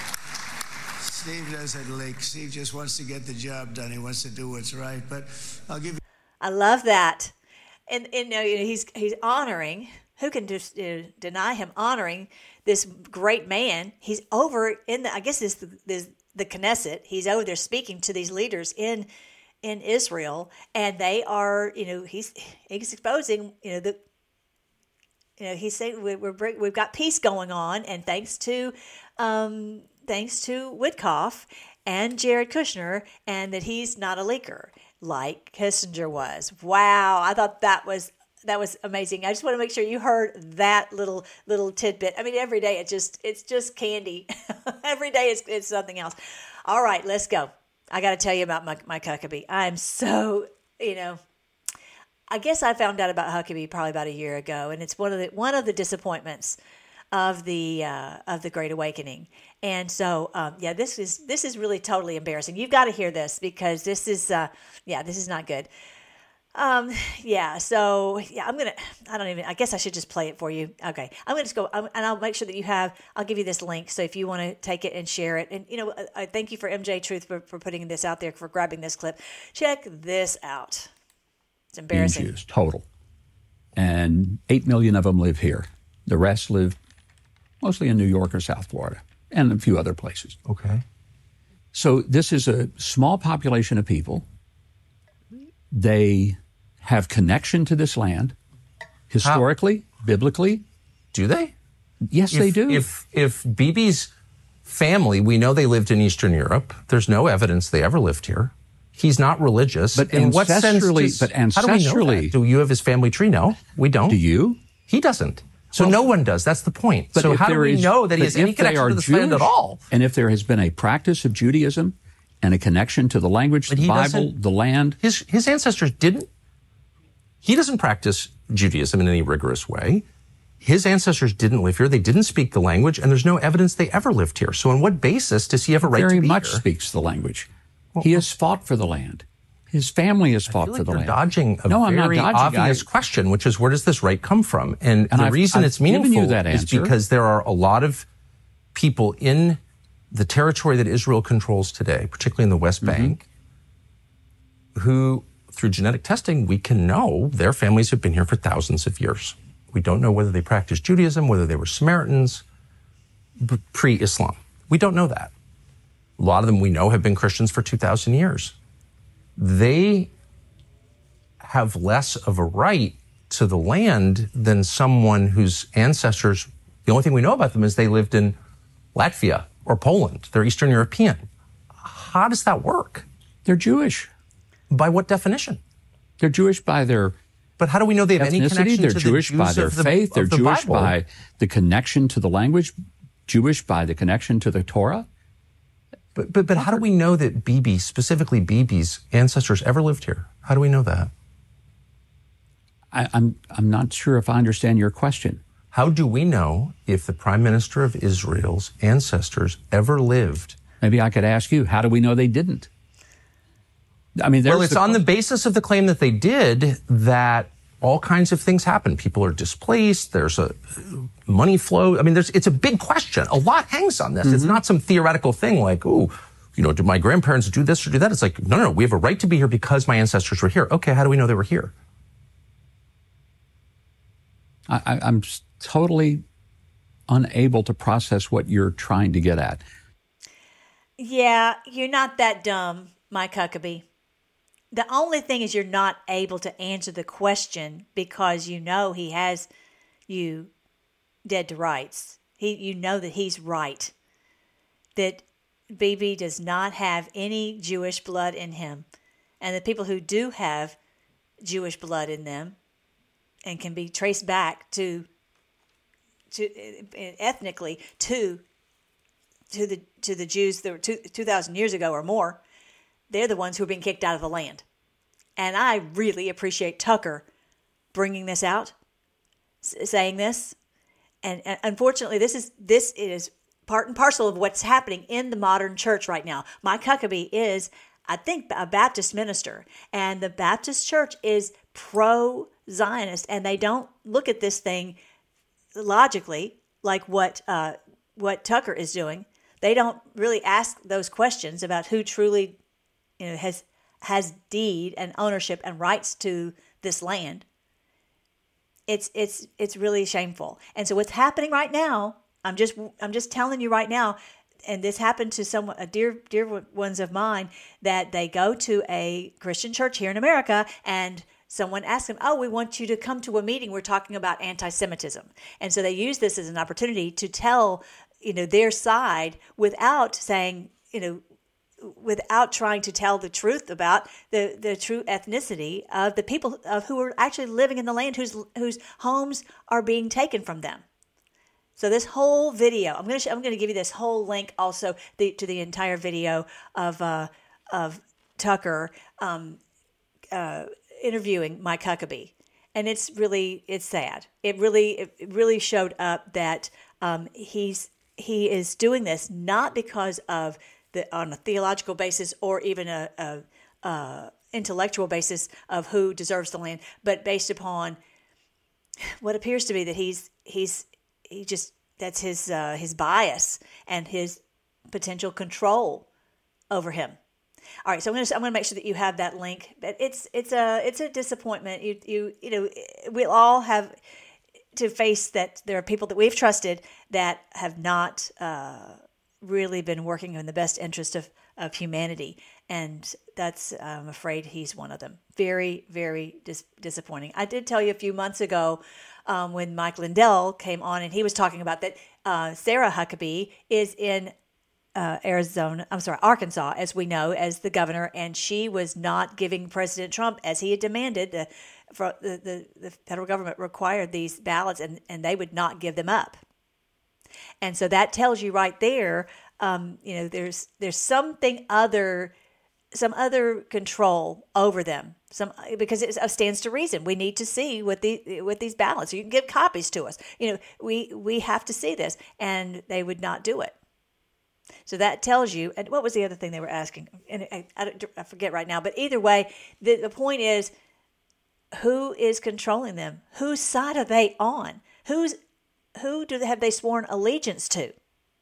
Steve doesn't leak. Steve just wants to get the job done. He wants to do what's right. But I'll give you... I love that. And, and you know, he's he's honoring, who can just uh, deny him honoring this great man? He's over in the, I guess this, this the Knesset. He's over there speaking to these leaders in in Israel, and they are, you know, he's he's exposing, you know, the, you know, he's saying we're, we're we've got peace going on, and thanks to, um, thanks to Witkoff and Jared Kushner, and that he's not a leaker like Kissinger was. Wow, I thought that was that was amazing. I just want to make sure you heard that little little tidbit. I mean, every day it just it's just candy. Every day it's it's something else. All right, let's go. I got to tell you about my, my Huckabee. I'm so, you know, I guess I found out about Huckabee probably about a year ago, and it's one of the one of the disappointments of the uh, of the Great Awakening. And so, um, yeah, this is this is really totally embarrassing. You've got to hear this because this is, uh, yeah, this is not good. Um, yeah, so yeah, I'm gonna. I don't even. I guess I should just play it for you. Okay, I'm gonna just go, I'm, and I'll make sure that you have. I'll give you this link, so if you want to take it and share it, and you know, I, I thank you for M J Truth for, for putting this out there, for grabbing this clip. Check this out. It's embarrassing. Jews total, and eight million of them live here. The rest live mostly in New York or South Florida, and a few other places. Okay. So this is a small population of people. They have connection to this land, historically, How? biblically. Do they? Yes, if, they do. If if Bibi's family, we know they lived in Eastern Europe. There's no evidence they ever lived here. He's not religious. But in what sense? Does, but ancestrally, how do we know that? Do you have his family tree? No, we don't. Do you? He doesn't. So well, no one does. That's the point. So how do we is, know that he has any connection to this Jewish, land at all? And if there has been a practice of Judaism and a connection to the language, but the Bible, the land. His his ancestors didn't. He doesn't practice Judaism in any rigorous way. His ancestors didn't live here. They didn't speak the language, and there's no evidence they ever lived here. So on what basis does he have a right Very to be much here? Speaks the language. Well, he has fought for the land. His family has fought I feel like for the you're land. Dodging a no, I'm very not dodging. obvious I, question, which is where does this right come from? And, and the I've, reason I've it's meaningful you that is answer. because there are a lot of people in the territory that Israel controls today, particularly in the West Bank, mm-hmm. who, through genetic testing, we can know their families have been here for thousands of years. We don't know whether they practiced Judaism, whether they were Samaritans, pre-Islam. We don't know that. A lot of them we know have been Christians for two thousand years. They have less of a right to the land than someone whose ancestors, the only thing we know about them is they lived in Latvia or Poland. They're Eastern European. How does that work? They're Jewish. By what definition? They're Jewish by their But how do we know they have any connection They're to Jewish the Jews by their of the, faith. They're of the Jewish Bible? by the connection to the language. Jewish by the connection to the Torah. But but, but how do we know that Bibi, specifically Bibi's ancestors, ever lived here? How do we know that? I, I'm I'm not sure if I understand your question. How do we know if the Prime Minister of Israel's ancestors ever lived? Maybe I could ask you, how do we know they didn't? I mean, well, it's the, on the basis of the claim that they did that all kinds of things happen. People are displaced. There's a money flow. I mean, there's it's a big question. A lot hangs on this. Mm-hmm. It's not some theoretical thing like, oh, you know, did my grandparents do this or do that? It's like, no, no, no, we have a right to be here because my ancestors were here. Okay, how do we know they were here? I, I, I'm totally unable to process what you're trying to get at. Yeah, you're not that dumb, Mike Huckabee. The only thing is you're not able to answer the question because you know he has you dead to rights. He, you know that he's right. That Bibi does not have any Jewish blood in him. And the people who do have Jewish blood in them and can be traced back to, to ethnically to, to the to the Jews that were two, 2,000 years ago or more, they're the ones who are being kicked out of the land. And I really appreciate Tucker bringing this out, saying this. And, and unfortunately, this is this is part and parcel of what's happening in the modern church right now. Mike Huckabee is, I think, a Baptist minister. And the Baptist church is pro-Zionist. And they don't look at this thing logically like what uh, what Tucker is doing. They don't really ask those questions about who truly, you know, has has deed and ownership and rights to this land. It's it's it's really shameful. And so what's happening right now, I'm just I'm just telling you right now, and this happened to someone, a dear dear ones of mine, that they go to a Christian church here in America, and someone asked them, "Oh, we want you to come to a meeting. We're talking about anti-Semitism." And so they use this as an opportunity to tell, you know, their side without saying, you know, without trying to tell the truth about the, the true ethnicity of the people of who are actually living in the land, whose whose homes are being taken from them. So this whole video, I'm going to I'm going to give you this whole link also the, to the entire video of uh, of Tucker um, uh, interviewing Mike Huckabee, and it's really it's sad. It really it really showed up that um, he's he is doing this not because of The, on a theological basis or even a, a, a intellectual basis of who deserves the land, but based upon what appears to be that he's he's he just that's his uh, his bias and his potential control over him. All right, so I'm gonna I'm gonna make sure that you have that link. But it's it's a it's a disappointment. You you you know we'll all have to face that there are people that we've trusted that have not. Uh, really been working in the best interest of, of humanity. And that's, I'm afraid he's one of them. Very, very dis- disappointing. I did tell you a few months ago um, when Mike Lindell came on and he was talking about that uh, Sarah Huckabee is in uh, Arizona, I'm sorry, Arkansas, as we know, as the governor, and she was not giving President Trump, as he had demanded, the, for the, the, the federal government required these ballots and, and they would not give them up. And so that tells you right there, um, you know, there's there's something other, some other control over them. Some because it stands to reason we need to see what the what these ballots. You can give copies to us. You know, we we have to see this, and they would not do it. So that tells you. And what was the other thing they were asking? And I, I, I forget right now. But either way, the the point is, who is controlling them? Whose side are they on? Who's Who do they, have they sworn allegiance to?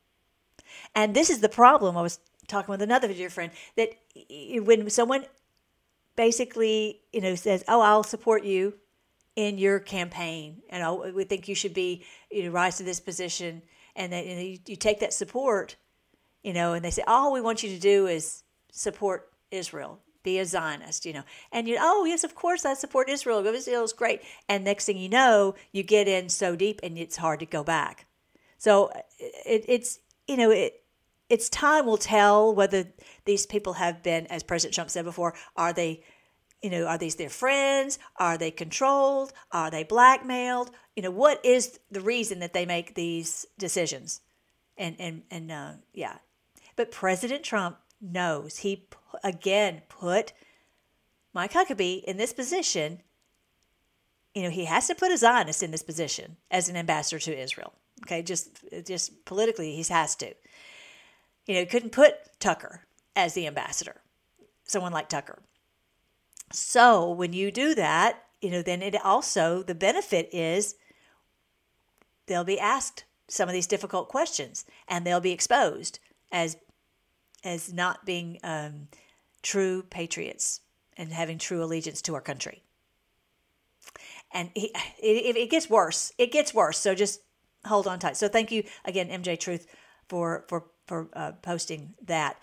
And this is the problem. I was talking with another dear friend that when someone basically, you know, says, "Oh, I'll support you in your campaign, and oh, we think you should be, you know, rise to this position," and then you, know, you, you take that support, you know, and they say, "All we want you to do is support Israel, be a Zionist," you know, and you, "Oh yes, of course I support Israel. Israel is great." And next thing you know, you get in so deep, and it's hard to go back. So it, it's you know it it's time will tell whether these people have been, as President Trump said before, are they, you know, are these their friends? Are they controlled? Are they blackmailed? You know, what is the reason that they make these decisions? And and and uh, yeah, but President Trump knows. He again put Mike Huckabee in this position. You know, he has to put a Zionist in this position as an ambassador to Israel. Okay, just just politically, he has to. You know, he couldn't put Tucker as the ambassador, someone like Tucker. So when you do that, you know, then it also, the benefit is they'll be asked some of these difficult questions, and they'll be exposed as as not being um, true patriots and having true allegiance to our country. And he, it, it gets worse. It gets worse. So just hold on tight. So thank you again, M J Truth, for for for uh, posting that.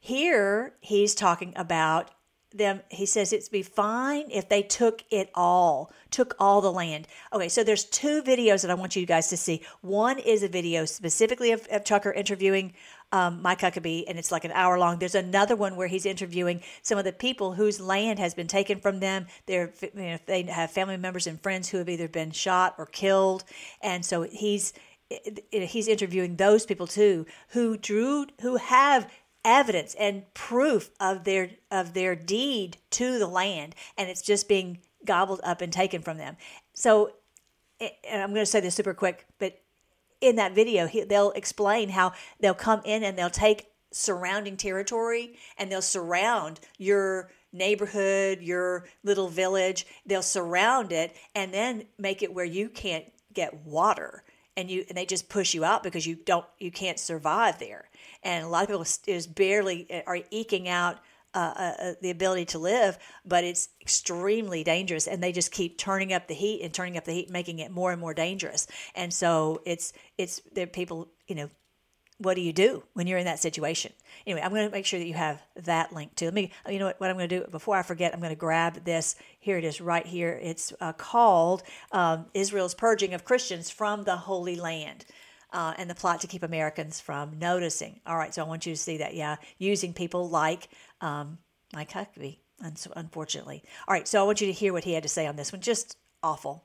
Here he's talking about them. He says it'd be fine if they took it all, took all the land. Okay, so there's two videos that I want you guys to see. One is a video specifically of, of Tucker interviewing um, Mike Huckabee, and it's like an hour long. There's another one where he's interviewing some of the people whose land has been taken from them. They're, you know, they have family members and friends who have either been shot or killed, and so he's he's interviewing those people too, who drew, who have evidence and proof of their of their deed to the land, and it's just being gobbled up and taken from them. So, and I'm going to say this super quick, but in that video, he, they'll explain how they'll come in and they'll take surrounding territory and they'll surround your neighborhood, your little village. They'll surround it and then make it where you can't get water, and you and they just push you out because you don't you can't survive there. And a lot of people is barely are eking out uh, uh, the ability to live, but it's extremely dangerous. And they just keep turning up the heat and turning up the heat, making it more and more dangerous. And so it's it's there. People, you know, what do you do when you're in that situation? Anyway, I'm going to make sure that you have that link too. Let me, you know what, what I'm going to do before I forget, I'm going to grab this. Here it is right here. It's uh, called um, Israel's Purging of Christians from the Holy Land. Uh, and the plot to keep Americans from noticing. All right, so I want you to see that, yeah, using people like um, Mike Huckabee, unfortunately. All right, so I want you to hear what he had to say on this one. Just awful.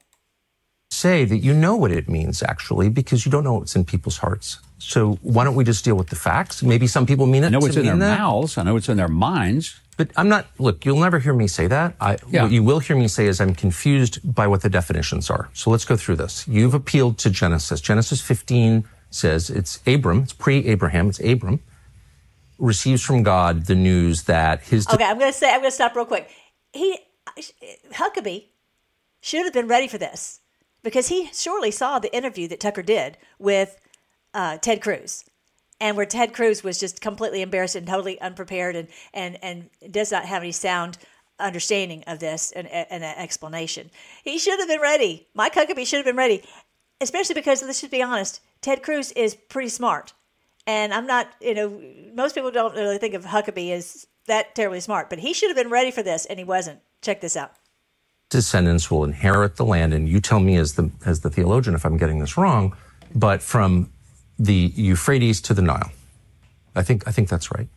Say that you know what it means, actually, because you don't know what's in people's hearts. So why don't we just deal with the facts? Maybe some people mean it. I know it's in their that. mouths. I know it's in their minds. But I'm not, look, you'll never hear me say that. I, yeah. What you will hear me say is I'm confused by what the definitions are. So let's go through this. You've appealed to Genesis. Genesis fifteen says it's Abram, it's pre-Abraham, it's Abram, receives from God the news that his... Okay, I'm going to say, I'm going to stop real quick. He, Huckabee should have been ready for this because he surely saw the interview that Tucker did with uh, Ted Cruz. And where Ted Cruz was just completely embarrassed and totally unprepared and, and, and does not have any sound understanding of this and, and an explanation. He should have been ready. Mike Huckabee should have been ready, especially because, let's just be honest, Ted Cruz is pretty smart. And I'm not, you know, most people don't really think of Huckabee as that terribly smart, but he should have been ready for this, and he wasn't. Check this out. Descendants will inherit the land, and you tell me as the as the theologian if I'm getting this wrong, but from the Euphrates to the Nile. I think I think that's right.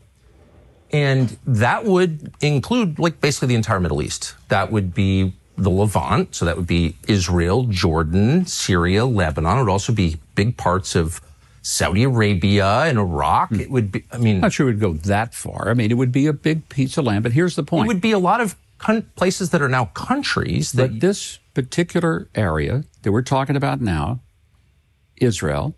And that would include like basically the entire Middle East. That would be the Levant, so that would be Israel, Jordan, Syria, Lebanon. It would also be big parts of Saudi Arabia and Iraq. It would be, I mean... I'm not sure it would go that far. I mean, it would be a big piece of land, but here's the point. It would be a lot of con- places that are now countries. That but this particular area that we're talking about now, Israel,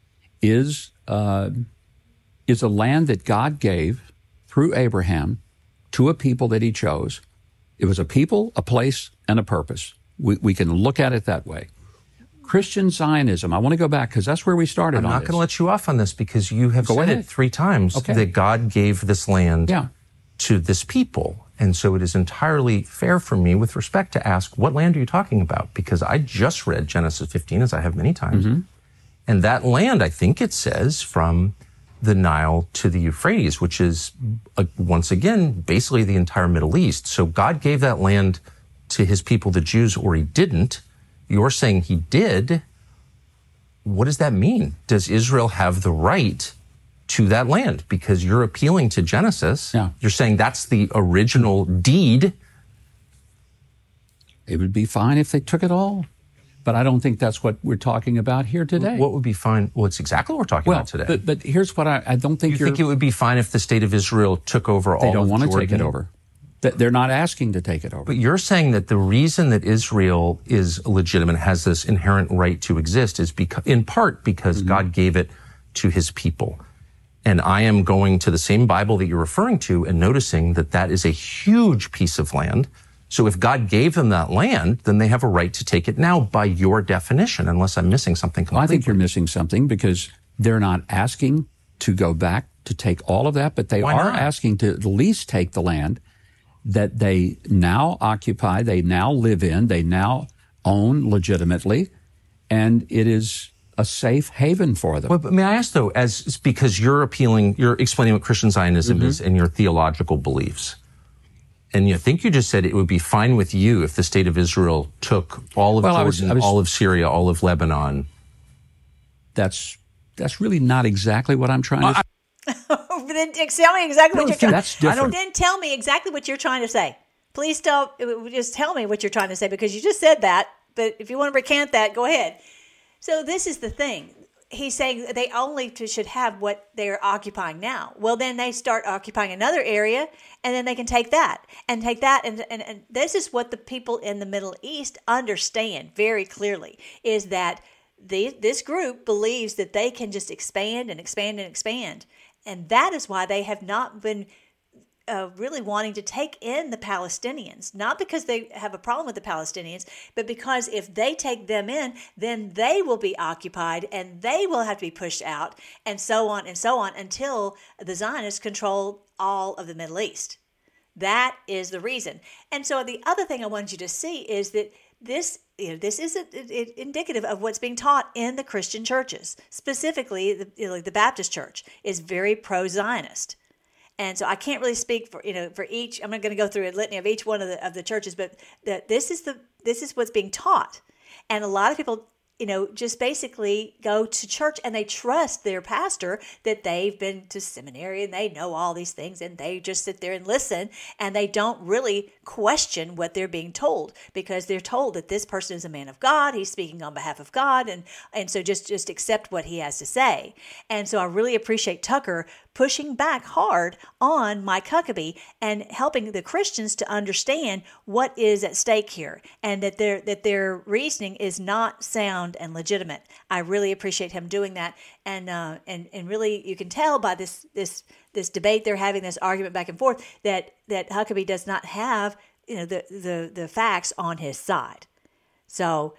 is uh, is a land that God gave through Abraham to a people that he chose. It was a people, a place, and a purpose. We, we can look at it that way. Christian Zionism, I want to go back because that's where we started I'm on not this. going to let you off on this because you have go said ahead. it three times okay. that God gave this land yeah. to this people. And so it is entirely fair for me with respect to ask, what land are you talking about? Because I just read Genesis fifteen, as I have many times. Mm-hmm. And that land, I think it says, from the Nile to the Euphrates, which is, uh, once again, basically the entire Middle East. So God gave that land to his people, the Jews, or he didn't. You're saying he did. What does that mean? Does Israel have the right to that land? Because you're appealing to Genesis. Yeah. You're saying that's the original deed. It would be fine if they took it all. But I don't think that's what we're talking about here today. What would be fine? Well, it's exactly what we're talking well, about today. But, but here's what I, I don't think you you're... think it would be fine if the state of Israel took over all They of don't want to Jordan? take it over. They're not asking to take it over. But you're saying that the reason that Israel is legitimate, has this inherent right to exist, is because, in part because mm-hmm. God gave it to his people. And I am going to the same Bible that you're referring to and noticing that that is a huge piece of land. So if God gave them that land, then they have a right to take it now by your definition, unless I'm missing something completely. Well, I think you're missing something because they're not asking to go back to take all of that, but they Why are not? asking to at least take the land that they now occupy, they now live in, they now own legitimately, and it is a safe haven for them. Well, but may I ask though, as because you're appealing, you're explaining what Christian Zionism Mm-hmm. is and your theological beliefs. And you think you just said it would be fine with you if the state of Israel took all of Well, I Jordan, was- I was- all of Syria, all of Lebanon. That's that's really not exactly what I'm trying to say. Then tell me exactly No, what you're trying. that's different. Then tell me exactly what you're trying to say. Please tell. Just tell me what you're trying to say because you just said that. But if you want to recant that, go ahead. So this is the thing. He's saying they only should have what they're occupying now. Well, then they start occupying another area, and then they can take that and take that. And, and, and this is what the people in the Middle East understand very clearly, is that the, this group believes that they can just expand and expand and expand. And that is why they have not been Uh, really wanting to take in the Palestinians, not because they have a problem with the Palestinians, but because if they take them in, then they will be occupied and they will have to be pushed out, and so on and so on until the Zionists control all of the Middle East. That is the reason. And so the other thing I want you to see is that this, you know, this is a, it, indicative of what's being taught in the Christian churches, specifically the, you know, the Baptist Church is very pro-Zionist. And so I can't really speak for, you know, for each. I'm not going to go through a litany of each one of the of the churches, but that this is the this is what's being taught, and a lot of people, you know, just basically go to church and they trust their pastor that they've been to seminary and they know all these things, and they just sit there and listen, and they don't really question what they're being told because they're told that this person is a man of God, he's speaking on behalf of God, and and so just just accept what he has to say. And so I really appreciate Tucker pushing back hard on Mike Huckabee and helping the Christians to understand what is at stake here, and that their that their reasoning is not sound and legitimate. I really appreciate him doing that, and uh, and and really you can tell by this this this debate they're having, this argument back and forth, that that Huckabee does not have, you know, the the the facts on his side. So,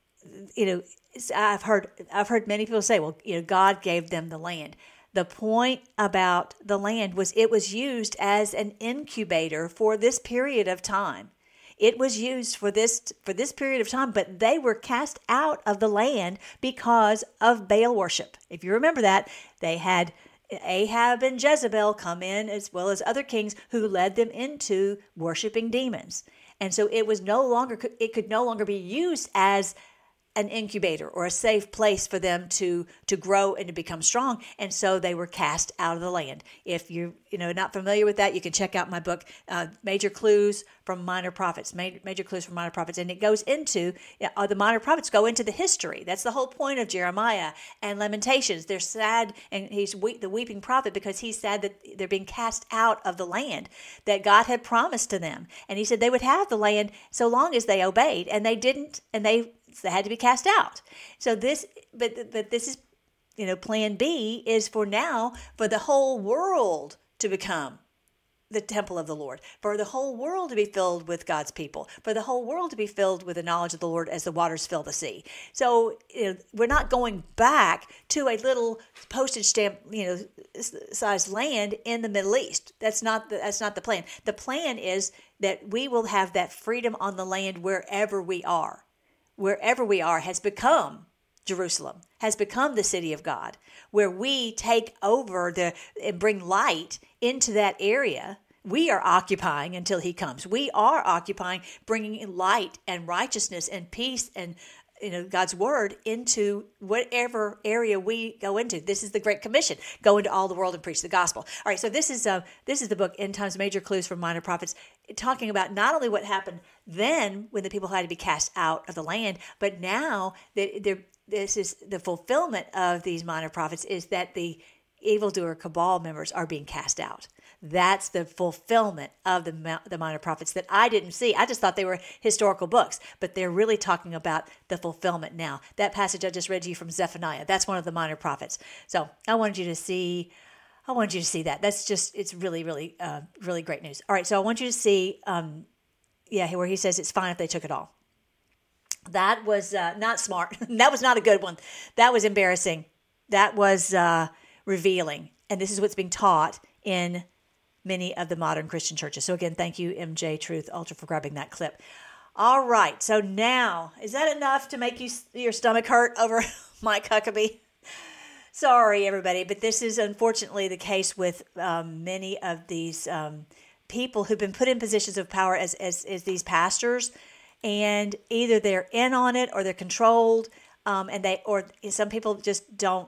you know, I've heard I've heard many people say, well, you know, God gave them the land. The point about the land was it was used as an incubator for this period of time. It was used for this for this period of time, but they were cast out of the land because of Baal worship. If you remember that, they had Ahab and Jezebel come in, as well as other kings who led them into worshiping demons. And so it was no longer it could no longer be used as an incubator or a safe place for them to to grow and to become strong, and so they were cast out of the land. If you're you know not familiar with that, you can check out my book, uh, Major Clues from Minor Prophets, Major, Major Clues from Minor Prophets, and it goes into uh, the Minor Prophets go into the history. That's the whole point of Jeremiah and Lamentations. They're sad, and he's we- the weeping prophet because he's sad that they're being cast out of the land that God had promised to them, and he said they would have the land so long as they obeyed, and they didn't, and they. They had to be cast out. So this, but but this is, you know, Plan B is for now for the whole world to become the temple of the Lord, for the whole world to be filled with God's people, for the whole world to be filled with the knowledge of the Lord as the waters fill the sea. So you know, we're not going back to a little postage stamp, you know, size land in the Middle East. That's not the, that's not the plan. The plan is that we will have that freedom on the land wherever we are. Wherever we are has become Jerusalem, has become the city of God, where we take over the and bring light into that area. We are occupying until he comes. We are occupying, bringing light and righteousness and peace and you know God's word into whatever area we go into. This is the Great Commission: go into all the world and preach the gospel. All right, so this is uh, this is the book End Times: Major Clues from Minor Prophets, talking about not only what happened then when the people had to be cast out of the land, but now that this is the fulfillment of these minor prophets is that the evildoer cabal members are being cast out. That's the fulfillment of the the minor prophets that I didn't see. I just thought they were historical books, but they're really talking about the fulfillment now. That passage I just read to you from Zephaniah, that's one of the minor prophets. So I wanted you to see, I wanted you to see that. That's just, it's really, really, uh, really great news. All right, so I want you to see um, yeah, where he says it's fine if they took it all. That was uh, not smart. That was not a good one. That was embarrassing. That was uh, revealing. And this is what's being taught in many of the modern Christian churches. So again, thank you, M J Truth Ultra, for grabbing that clip. All right. So now, is that enough to make you your stomach hurt over Mike Huckabee? Sorry, everybody, but this is unfortunately the case with um, many of these um, people who've been put in positions of power as, as, as these pastors, and either they're in on it or they're controlled, um, and they or some people just don't.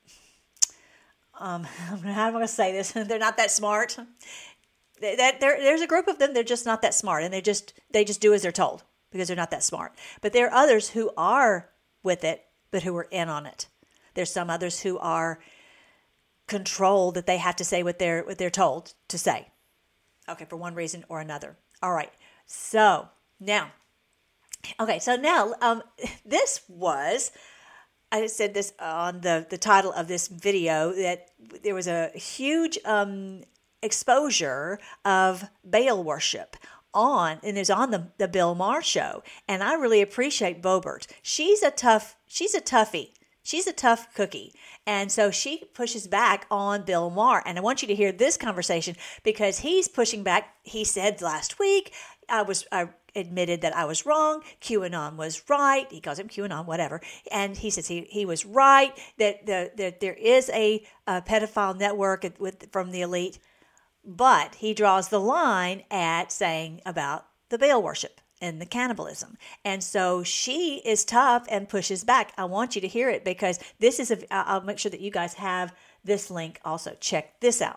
Um, how am I going to say this? They're not that smart. That there, there's a group of them. They're just not that smart, and they just they just do as they're told because they're not that smart. But there are others who are with it, but who are in on it. There's some others who are controlled, that they have to say what they're what they're told to say. Okay, for one reason or another. All right. So now, okay. So now, um, this was. I said this on the, the title of this video, that there was a huge um, exposure of Baal worship on, and it was on the, the Bill Maher show. And I really appreciate Boebert. She's a tough, she's a toughie. She's a tough cookie. And so she pushes back on Bill Maher. And I want you to hear this conversation because he's pushing back. He said last week, I was, I admitted that I was wrong. QAnon was right. He calls him QAnon, whatever. And he says he, he was right, that the, that there is a, a pedophile network with from the elite. But he draws the line at saying about the Baal worship and the cannibalism. And so she is tough and pushes back. I want you to hear it because this is, a, I'll make sure that you guys have this link also. Check this out.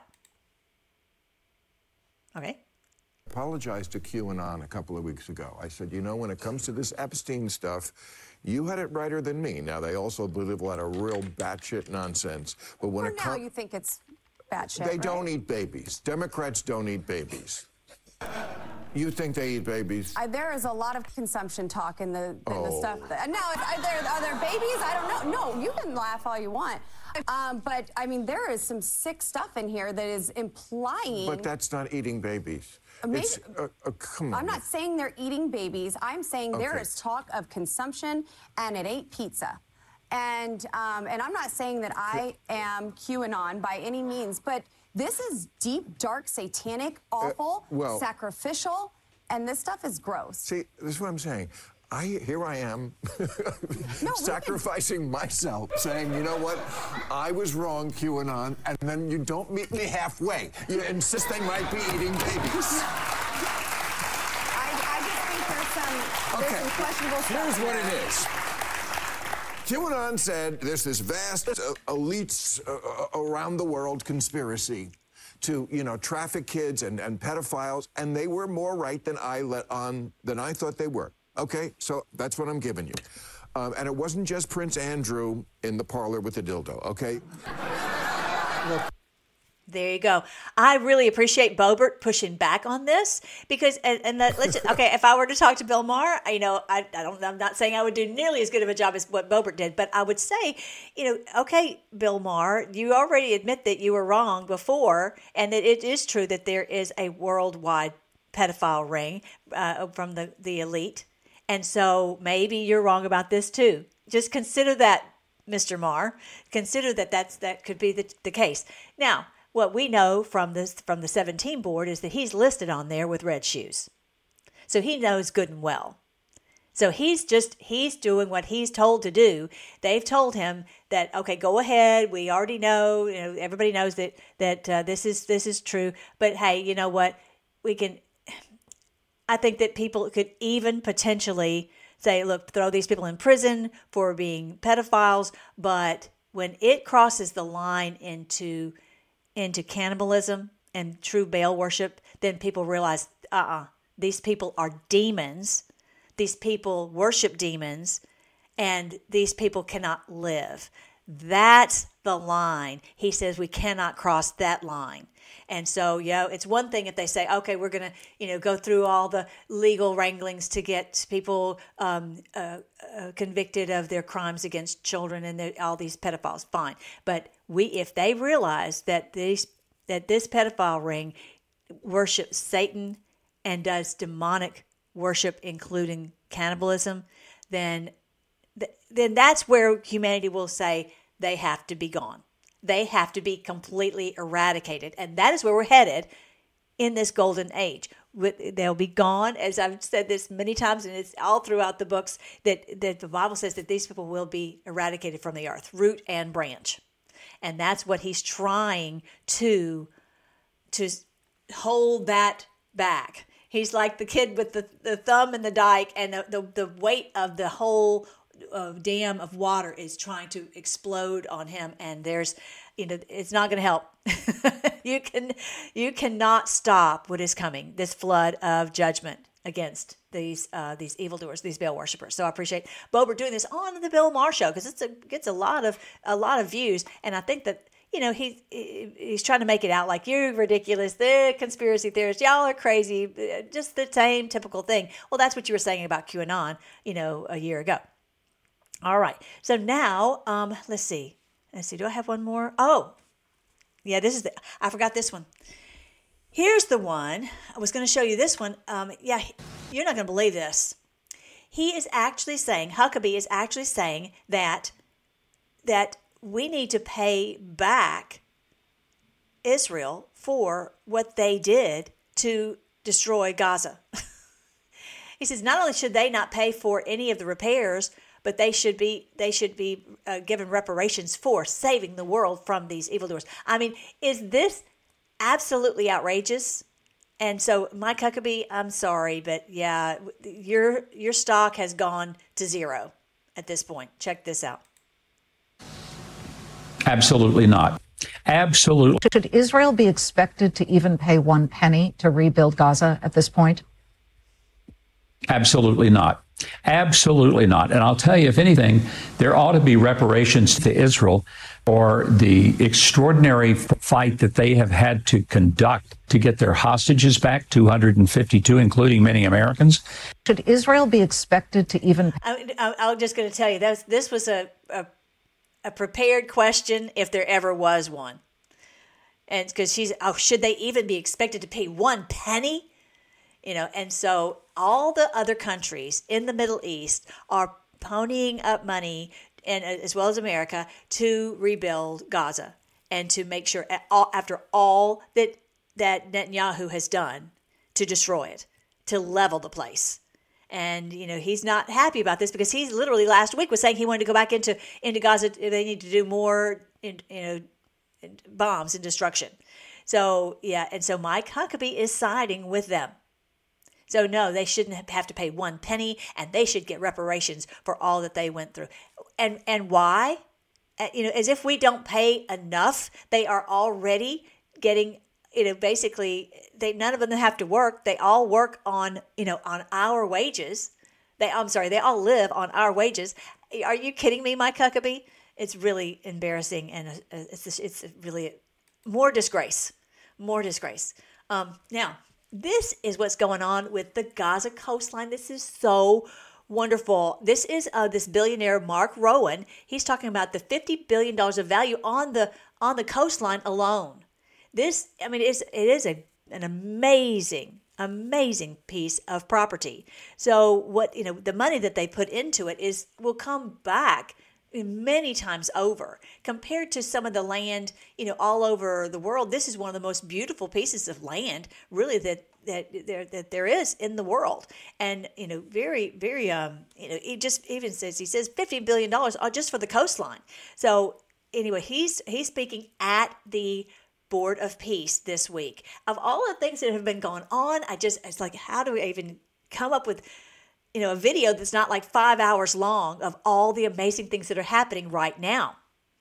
Okay. Apologized to QAnon a couple of weeks ago. I said, you know, when it comes to this Epstein stuff, you had it righter than me. Now, they also believe a lot of real batshit nonsense. But when For it now, comes... you think it's batshit, They right? don't eat babies. Democrats don't eat babies. You think they eat babies? I, there is a lot of consumption talk in the, in Oh. the stuff. That, now, if, are, there, are there babies? I don't know. No, you can laugh all you want. Um, but, I mean, there is some sick stuff in here that is implying... But that's not eating babies. Maybe, It's, uh, uh, come on. I'm not saying they're eating babies. I'm saying there Okay. is talk of consumption, and it ain't pizza. And um, and I'm not saying that I am QAnon by any means, but this is deep, dark, satanic, awful, well- sacrificial, and this stuff is gross. See, this is what I'm saying. I here I am sacrificing myself, saying, you know what, I was wrong, QAnon, and then you don't meet me halfway. You insist they might be eating babies. I, I just think there's some, there's Okay, some questionable stuff. here's in what there. it is. QAnon said there's this vast uh, elites uh, around the world conspiracy to, you know, traffic kids and, and pedophiles, and they were more right than I let on than I thought they were. Okay, so that's what I'm giving you. Um, and it wasn't just Prince Andrew in the parlor with the dildo, okay? There you go. I really appreciate Boebert pushing back on this because, and, and that, let's just, okay, if I were to talk to Bill Maher, you know, I, I don't, I'm not saying I would do nearly as good of a job as what Boebert did, but I would say, you know, okay, Bill Maher, you already admit that you were wrong before, and that it is true that there is a worldwide pedophile ring uh, from the, the elite. And so maybe you're wrong about this too. Just consider that, Mister Maher. Consider that that's, that could be the, the case. Now, what we know from this from the seventeen board is that he's listed on there with red shoes. So he knows good and well. So he's just, he's doing what he's told to do. They've told him that, okay, go ahead. We already know, you know, everybody knows that, that uh, this is, this is true. But hey, you know what? We can, I think that people could even potentially say, look, throw these people in prison for being pedophiles. But when it crosses the line into into cannibalism and true Baal worship, then people realize, uh-uh, these people are demons. These people worship demons, and these people cannot live. That's the line. He says we cannot cross that line. And so, you know, it's one thing if they say, okay, we're going to, you know, go through all the legal wranglings to get people um, uh, uh, convicted of their crimes against children and the, all these pedophiles. Fine. But we, if they realize that these, that this pedophile ring worships Satan and does demonic worship, including cannibalism, then then that's where humanity will say they have to be gone. They have to be completely eradicated. And that is where we're headed in this golden age. They'll be gone, as I've said this many times, and it's all throughout the books, that, that the Bible says that these people will be eradicated from the earth, root and branch. And that's what he's trying to, to hold that back. He's like the kid with the, the thumb in the dike, and the, the, the weight of the whole uh, dam of water is trying to explode on him. And there's, you know, it's not going to help. you can, you cannot stop what is coming, this flood of judgment against these uh, these evildoers, these Baal worshipers. So I appreciate Boebert doing this on the Bill Maher Show, because it's a gets a lot of a lot of views, and I think that, you know, he he's trying to make it out like, you're ridiculous, the conspiracy theorists, y'all are crazy, just the same typical thing. Well, that's what you were saying about QAnon, you know, a year ago. All right, so now um, let's see, let's see. Do I have one more? Oh, yeah, this is the. I forgot this one. Here's the one. I was going to show you this one. Um, yeah, you're not going to believe this. He is actually saying, Huckabee is actually saying that that we need to pay back Israel for what they did to destroy Gaza. He says not only should they not pay for any of the repairs, but they should be they should be uh, given reparations for saving the world from these evildoers. I mean, is this absolutely outrageous? And so, Mike Huckabee, I'm sorry, but yeah, your your stock has gone to zero at this point. Check this out. Absolutely not. Absolutely. Should Israel be expected to even pay one penny to rebuild Gaza at this point? Absolutely not. Absolutely not. And I'll tell you, if anything, there ought to be reparations to Israel for the extraordinary fight that they have had to conduct to get their hostages back, two hundred fifty-two, including many Americans. Should Israel be expected to even... I, I, I'm just going to tell you, that was, this was a, a, a prepared question if there ever was one. And because she's, oh, should they even be expected to pay one penny? You know, and so all the other countries in the Middle East are ponying up money, and as well as America, to rebuild Gaza and to make sure, after all that that Netanyahu has done to destroy it, to level the place. And, you know, he's not happy about this, because he literally last week was saying he wanted to go back into, into Gaza. They need to do more, you know, bombs and destruction. So, yeah, and so Mike Huckabee is siding with them. So, no, they shouldn't have to pay one penny, and they should get reparations for all that they went through. And and why? Uh, you know, as if we don't pay enough. They are already getting, you know, basically, they none of them have to work. They all work on, you know, on our wages. They, I'm sorry, they all live on our wages. Are you kidding me, Mike Huckabee? It's really embarrassing, and it's it's really more disgrace, more disgrace. Um, now. This is what's going on with the Gaza coastline. This is so wonderful. This is uh, this billionaire Mark Rowan. He's talking about the fifty billion dollars of value on the on the coastline alone. This, I mean, it's, it is a an amazing, amazing piece of property. So what, you know, the money that they put into it is will come back many times over compared to some of the land, you know, all over the world. This is one of the most beautiful pieces of land, really, that that there that there is in the world. And, you know, very, very, um, you know, he just even says, he says fifty billion dollars just for the coastline. So anyway, he's he's speaking at the Board of Peace this week. Of all the things that have been going on, I just, it's like, how do we even come up with, you know, a video that's not like five hours long of all the amazing things that are happening right now.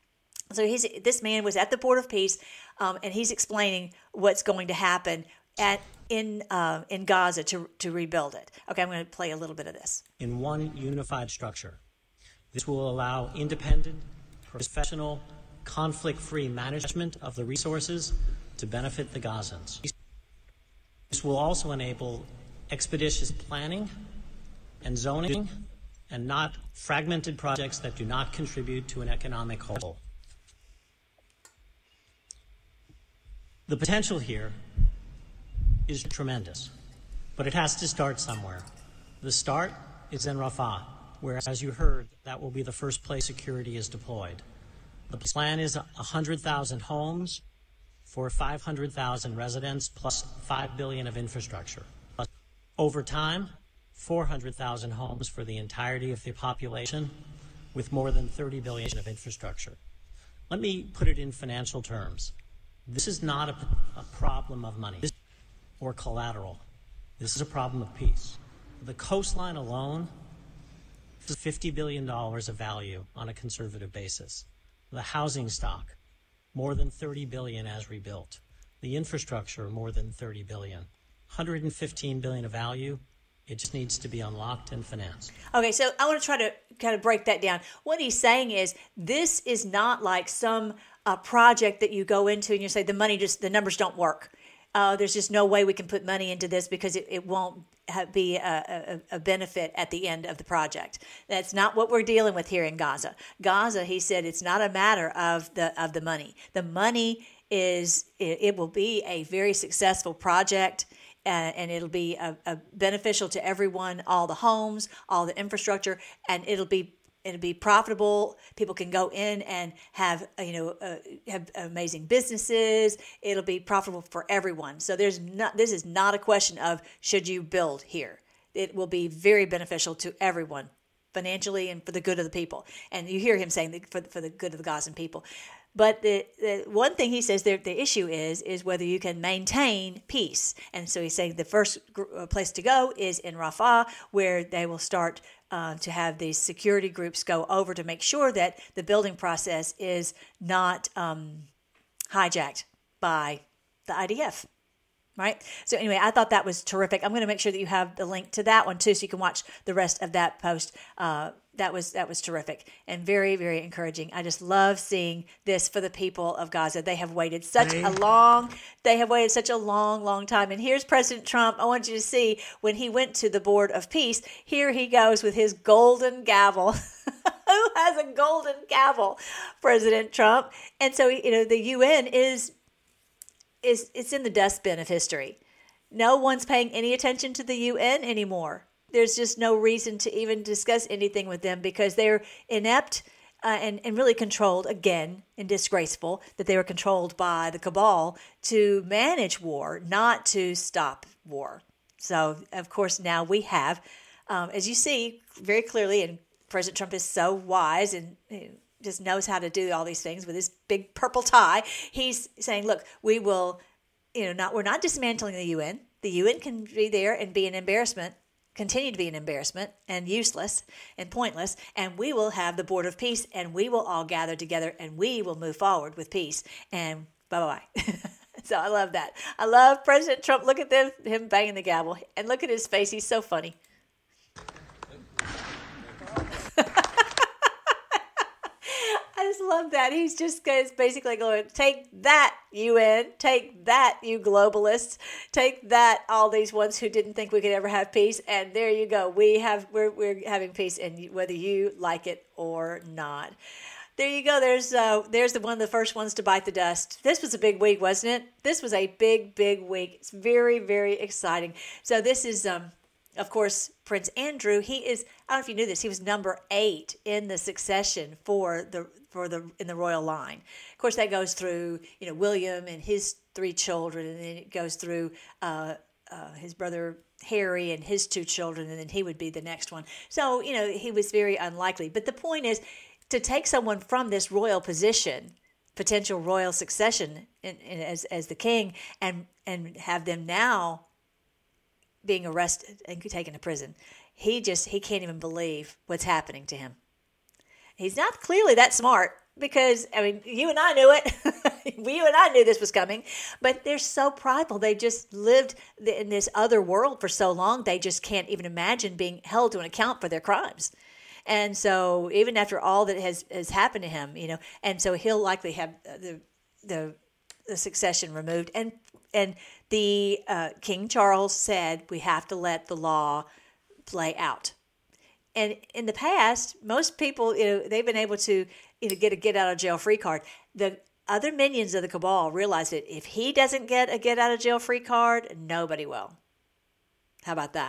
So he's this man was at the Board of Peace, um, and he's explaining what's going to happen at in uh, in Gaza to to rebuild it. Okay, I'm going to play a little bit of this. In one unified structure, this will allow independent, professional, conflict-free management of the resources to benefit the Gazans. This will also enable expeditious planning and zoning, and not fragmented projects that do not contribute to an economic whole. The potential here is tremendous, but it has to start somewhere. The start is in Rafah, where, as you heard, that will be the first place security is deployed. The plan is one hundred thousand homes for five hundred thousand residents plus five billion dollars of infrastructure. Plus, over time, four hundred thousand homes for the entirety of the population with more than thirty billion dollars of infrastructure. Let me put it in financial terms. This is not a, a problem of money or collateral. This is a problem of peace. The coastline alone is fifty billion dollars of value on a conservative basis. The housing stock, more than thirty billion dollars as rebuilt. The infrastructure, more than thirty billion dollars. one hundred fifteen billion dollars of value. It just needs to be unlocked and financed. Okay, so I want to try to kind of break that down. What he's saying is this is not like some uh, project that you go into and you say the money just, the numbers don't work. Uh, there's just no way we can put money into this because it, it won't have, be a, a, a benefit at the end of the project. That's not what we're dealing with here in Gaza. Gaza, he said, it's not a matter of the of the money. The money is, it, it will be a very successful project. Uh, and it'll be a, a beneficial to everyone, all the homes, all the infrastructure, and it'll be it'll be profitable. People can go in and have you know uh, have amazing businesses. It'll be profitable for everyone. So there's not this is not a question of should you build here. It will be very beneficial to everyone, financially and for the good of the people. And you hear him saying that for for the good of the Gazan people. But the, the one thing he says there, the issue is is whether you can maintain peace. And so he's saying the first place to go is in Rafah, where they will start uh, to have these security groups go over to make sure that the building process is not um, hijacked by the I D F. Right? So anyway, I thought that was terrific. I'm going to make sure that you have the link to that one too, so you can watch the rest of that post. Uh, that was that was terrific and very, very encouraging. I just love seeing this for the people of Gaza. They have waited such a long, they have waited such a long, long time. And here's President Trump. I want you to see when he went to the Board of Peace, here he goes with his golden gavel. Who has a golden gavel? President Trump. And so, you know, the U N is is it's in the dustbin of history. No one's paying any attention to the U N anymore. There's just no reason to even discuss anything with them because they're inept uh, and, and really controlled, again, and disgraceful that they were controlled by the cabal to manage war, not to stop war. So, of course, now we have, um, as you see very clearly, and President Trump is so wise and you know, just knows how to do all these things with his big purple tie. He's saying, look, we will, you know, not we're not dismantling the U N. The U N can be there and be an embarrassment, continue to be an embarrassment and useless and pointless, and we will have the Board of Peace, and we will all gather together, and we will move forward with peace, and bye-bye. So I love that. I love President Trump. Look at them, him banging the gavel, and look at his face. He's so funny. I just love that. He's just basically going, take that, U N, take that, you globalists, take that, all these ones who didn't think we could ever have peace, and there you go. We have, we're we're having peace, and whether you like it or not. There you go. There's uh, there's the one of the first ones to bite the dust. This was a big week, wasn't it? This was a big, big week. It's very, very exciting. So this is, um, of course, Prince Andrew. He is, I don't know if you knew this, he was number eight in the succession for the for the in the royal line. Of course, that goes through, you know, William and his three children, and then it goes through uh, uh, his brother Harry and his two children, and then he would be the next one. So, you know, he was very unlikely. But the point is, to take someone from this royal position, potential royal succession in, in, as as the king, and and have them now being arrested and taken to prison, he just he can't even believe what's happening to him. He's not clearly that smart because, I mean, you and I knew it. we, you and I knew this was coming, but they're so prideful. They just lived in this other world for so long, they just can't even imagine being held to an account for their crimes. And so even after all that has, has happened to him, you know, and so he'll likely have the the, the succession removed. And and the uh, King Charles said we have to let the law play out. And in the past, most people, you know, they've been able to, you know, get a get out of jail free card. The other minions of the cabal realize that if he doesn't get a get out of jail free card, nobody will. How about that?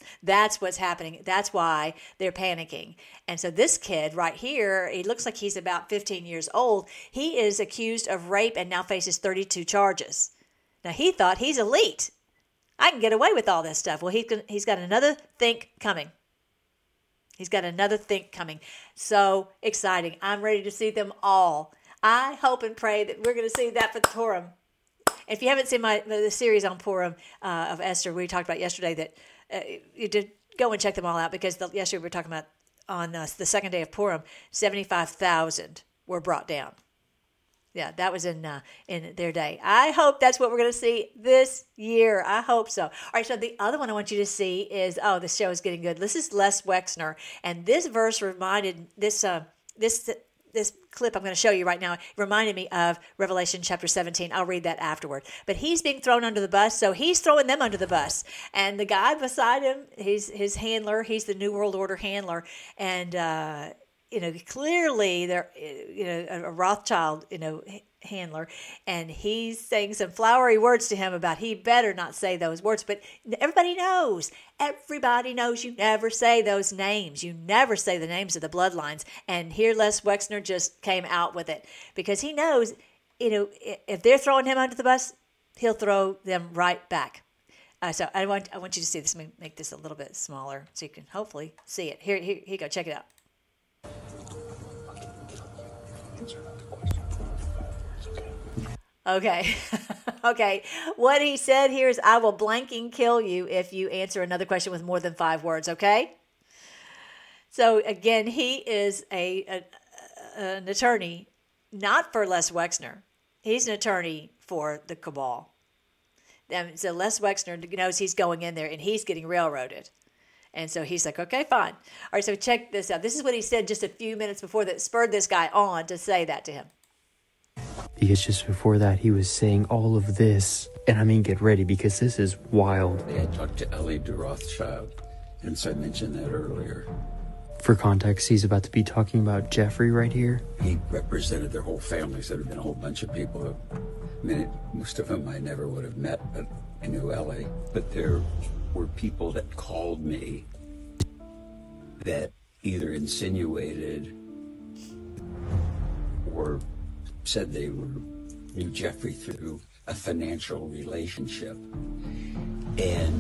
That's what's happening. That's why they're panicking. And so this kid right here, he looks like he's about fifteen years old. He is accused of rape and now faces thirty-two charges. Now, he thought he's elite. I can get away with all this stuff. Well, he's, he's got another think coming. He's got another think coming. So exciting. I'm ready to see them all. I hope and pray that we're going to see that for Purim. If you haven't seen my the series on Purim uh, of Esther, we talked about yesterday that uh, you did go and check them all out, because the, yesterday we were talking about on uh, the second day of Purim, seventy-five thousand were brought down. Yeah, that was in uh, in their day. I hope that's what we're going to see this year. I hope so. All right, so the other one I want you to see is, oh, the show is getting good. This is Les Wexner, and this verse reminded, this uh, this this clip I'm going to show you right now, it reminded me of Revelation chapter seventeen. I'll read that afterward. But he's being thrown under the bus, so he's throwing them under the bus. And the guy beside him, he's his handler, he's the New World Order handler, and uh you know, clearly they're, you know, a Rothschild, you know, handler, and he's saying some flowery words to him about he better not say those words. But everybody knows, everybody knows you never say those names. You never say the names of the bloodlines. And here Les Wexner just came out with it, because he knows, you know, if they're throwing him under the bus, he'll throw them right back. Uh, so I want I want you to see this. Let me make this a little bit smaller so you can hopefully see it. Here, here, here you go. Check it out. Okay. Okay. What he said here is, I will blanking kill you if you answer another question with more than five words. Okay. So again, he is a, a an attorney, not for Les Wexner. He's an attorney for the cabal. And so Les Wexner knows he's going in there and he's getting railroaded. And so he's like, okay, fine. All right, so check this out. This is what he said just a few minutes before that spurred this guy on to say that to him. Because just before that, he was saying all of this. And I mean, get ready, because this is wild. They had talked to Ellie de Rothschild, and so I mentioned that earlier. For context, he's about to be talking about Jeffrey right here. He represented their whole families. There have been a whole bunch of people who, I mean, it, most of them I never would have met, but I knew Ellie. But there were people that called me that either insinuated or said they were, knew Jeffrey through a financial relationship. And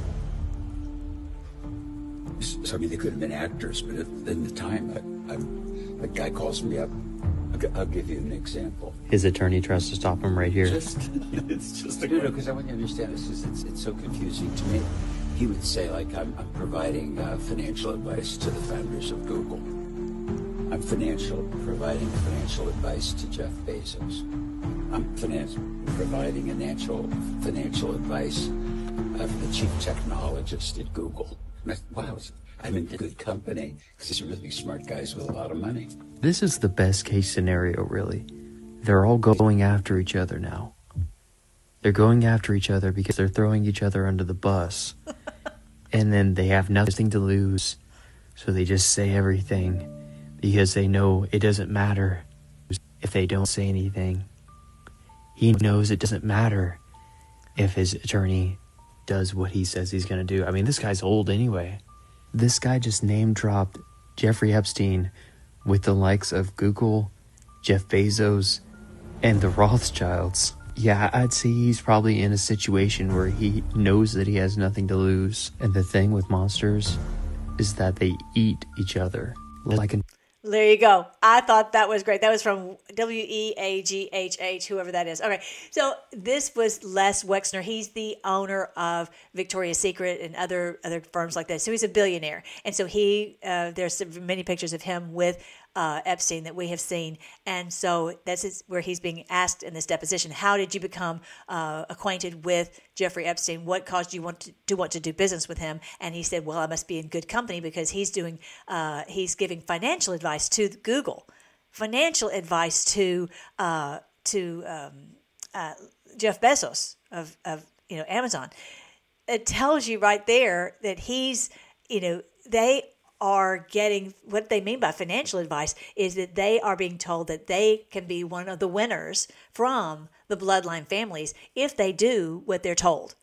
so, I mean, they could have been actors, but at, in the time, I, I, a guy calls me up. I'll, I'll give you an example. His attorney tries to stop him right here. Just, it's just a no, no, because I want you to understand this. Is it's, it's so confusing to me. He would say, like, I'm, I'm providing uh, financial advice to the founders of Google. I'm financial, providing financial advice to Jeff Bezos. I'm finance, providing financial, financial advice uh, for the chief technologist at Google. And I, wow, I'm in good company, because these are really smart guys with a lot of money. This is the best case scenario, really. They're all going after each other now. They're going after each other because they're throwing each other under the bus. And then they have nothing to lose, so they just say everything because they know it doesn't matter if they don't say anything. He knows it doesn't matter if his attorney does what he says he's going to do. I mean, this guy's old anyway. This guy just name-dropped Jeffrey Epstein with the likes of Google, Jeff Bezos, and the Rothschilds. Yeah, I'd say he's probably in a situation where he knows that he has nothing to lose. And the thing with monsters is that they eat each other. Like an There you go. I thought that was great. That was from W E A G H H, whoever that is. Okay, so this was Les Wexner. He's the owner of Victoria's Secret and other other firms like that. So he's a billionaire. And so he, uh, there's many pictures of him with uh, Epstein that we have seen. And so that's his, where he's being asked in this deposition, how did you become uh, acquainted with Jeffrey Epstein? What caused you want to, to want to do business with him? And he said, well, I must be in good company because he's doing, uh, he's giving financial advice to Google, financial advice to uh, to um, uh, Jeff Bezos of, of you know Amazon. It tells you right there that he's, you know, they are getting, what they mean by financial advice is that they are being told that they can be one of the winners from the bloodline families if they do what they're told.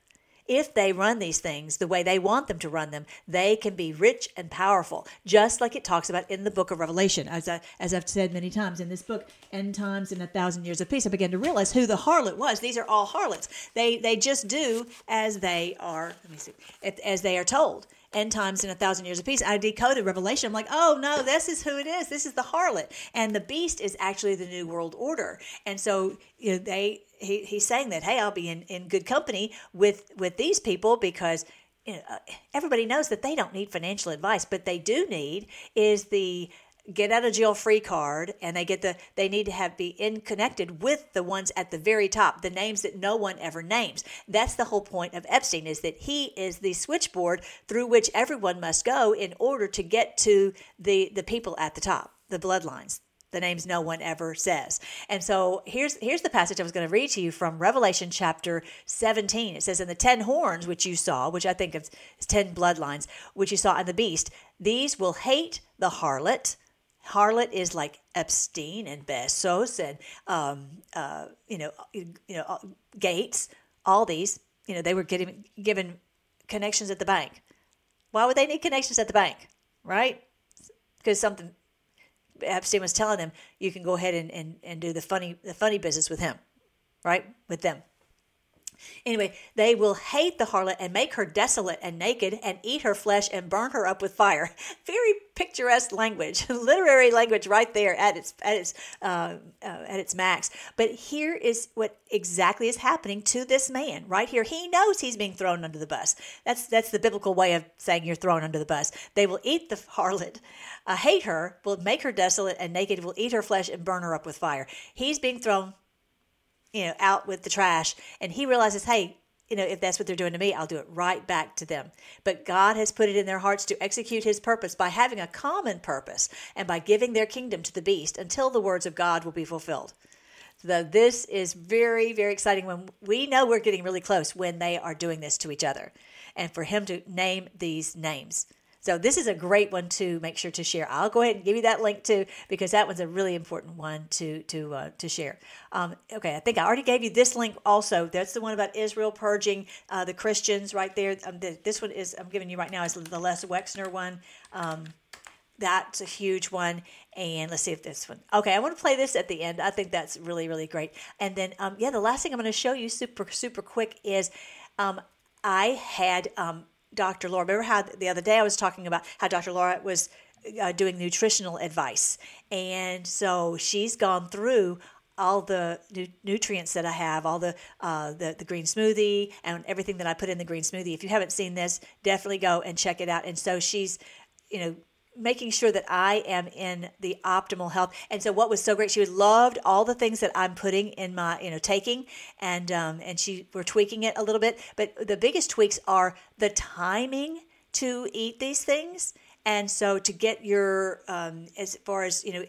if they run these things the way they want them to run them, they can be rich and powerful, just like it talks about in the book of Revelation. As, I, as I've said many times in this book, End Times and a Thousand Years of Peace, I began to realize who the harlot was. These are all harlots. They they just do as they are, let me see, as they are told. End Times and a Thousand Years of Peace. I decoded Revelation. I'm like, oh no, this is who it is. This is the harlot. And the beast is actually the New World Order. And so, you know, they he, he's saying that, hey, I'll be in, in good company with, with these people because you know, everybody knows that they don't need financial advice, but they do need is the get out of jail free card, and they get the they need to have be in connected with the ones at the very top, the names that no one ever names. That's the whole point of Epstein, is that he is the switchboard through which everyone must go in order to get to the the people at the top, the bloodlines, the names no one ever says. And so here's here's the passage I was going to read to you from Revelation chapter seventeen. It says, "In the ten horns which you saw," which I think of as ten bloodlines, which you saw in the beast, "these will hate the harlot." Harlot is like Epstein and Bezos and um, uh, you know you know Gates. All these, you know, they were getting given connections at the bank. Why would they need connections at the bank, right? Because something Epstein was telling them, you can go ahead and, and, and do the funny the funny business with him, right? With them. Anyway, they will hate the harlot and make her desolate and naked and eat her flesh and burn her up with fire. Very picturesque language, literary language right there at its at its uh, uh, at its max. But here is what exactly is happening to this man right here. He knows he's being thrown under the bus. That's that's the biblical way of saying you're thrown under the bus. They will eat the harlot, uh, hate her, will make her desolate and naked, will eat her flesh and burn her up with fire. He's being thrown, you know, out with the trash. And he realizes, hey, you know, if that's what they're doing to me, I'll do it right back to them. But God has put it in their hearts to execute his purpose by having a common purpose and by giving their kingdom to the beast until the words of God will be fulfilled. So this is very, very exciting when we know we're getting really close when they are doing this to each other, and for him to name these names. So this is a great one to make sure to share. I'll go ahead and give you that link too, because that one's a really important one to to uh, to share. Um, okay, I think I already gave you this link also. That's the one about Israel purging uh, the Christians right there. Um, the, this one is I'm giving you right now is the Les Wexner one. Um, that's a huge one. And let's see if this one. Okay, I want to play this at the end. I think that's really, really great. And then, um, yeah, the last thing I'm going to show you super, super quick is um, I had... Um, Doctor Laura, remember how the other day I was talking about how Doctor Laura was uh, doing nutritional advice. And so she's gone through all the nu- nutrients that I have, all the, uh, the the green smoothie and everything that I put in the green smoothie. If you haven't seen this, definitely go and check it out. And so she's, you know, making sure that I am in the optimal health. And so what was so great, she loved all the things that I'm putting in my, you know, taking, and um, and she we're tweaking it a little bit. But the biggest tweaks are the timing to eat these things. And so to get your, um, as far as, you know,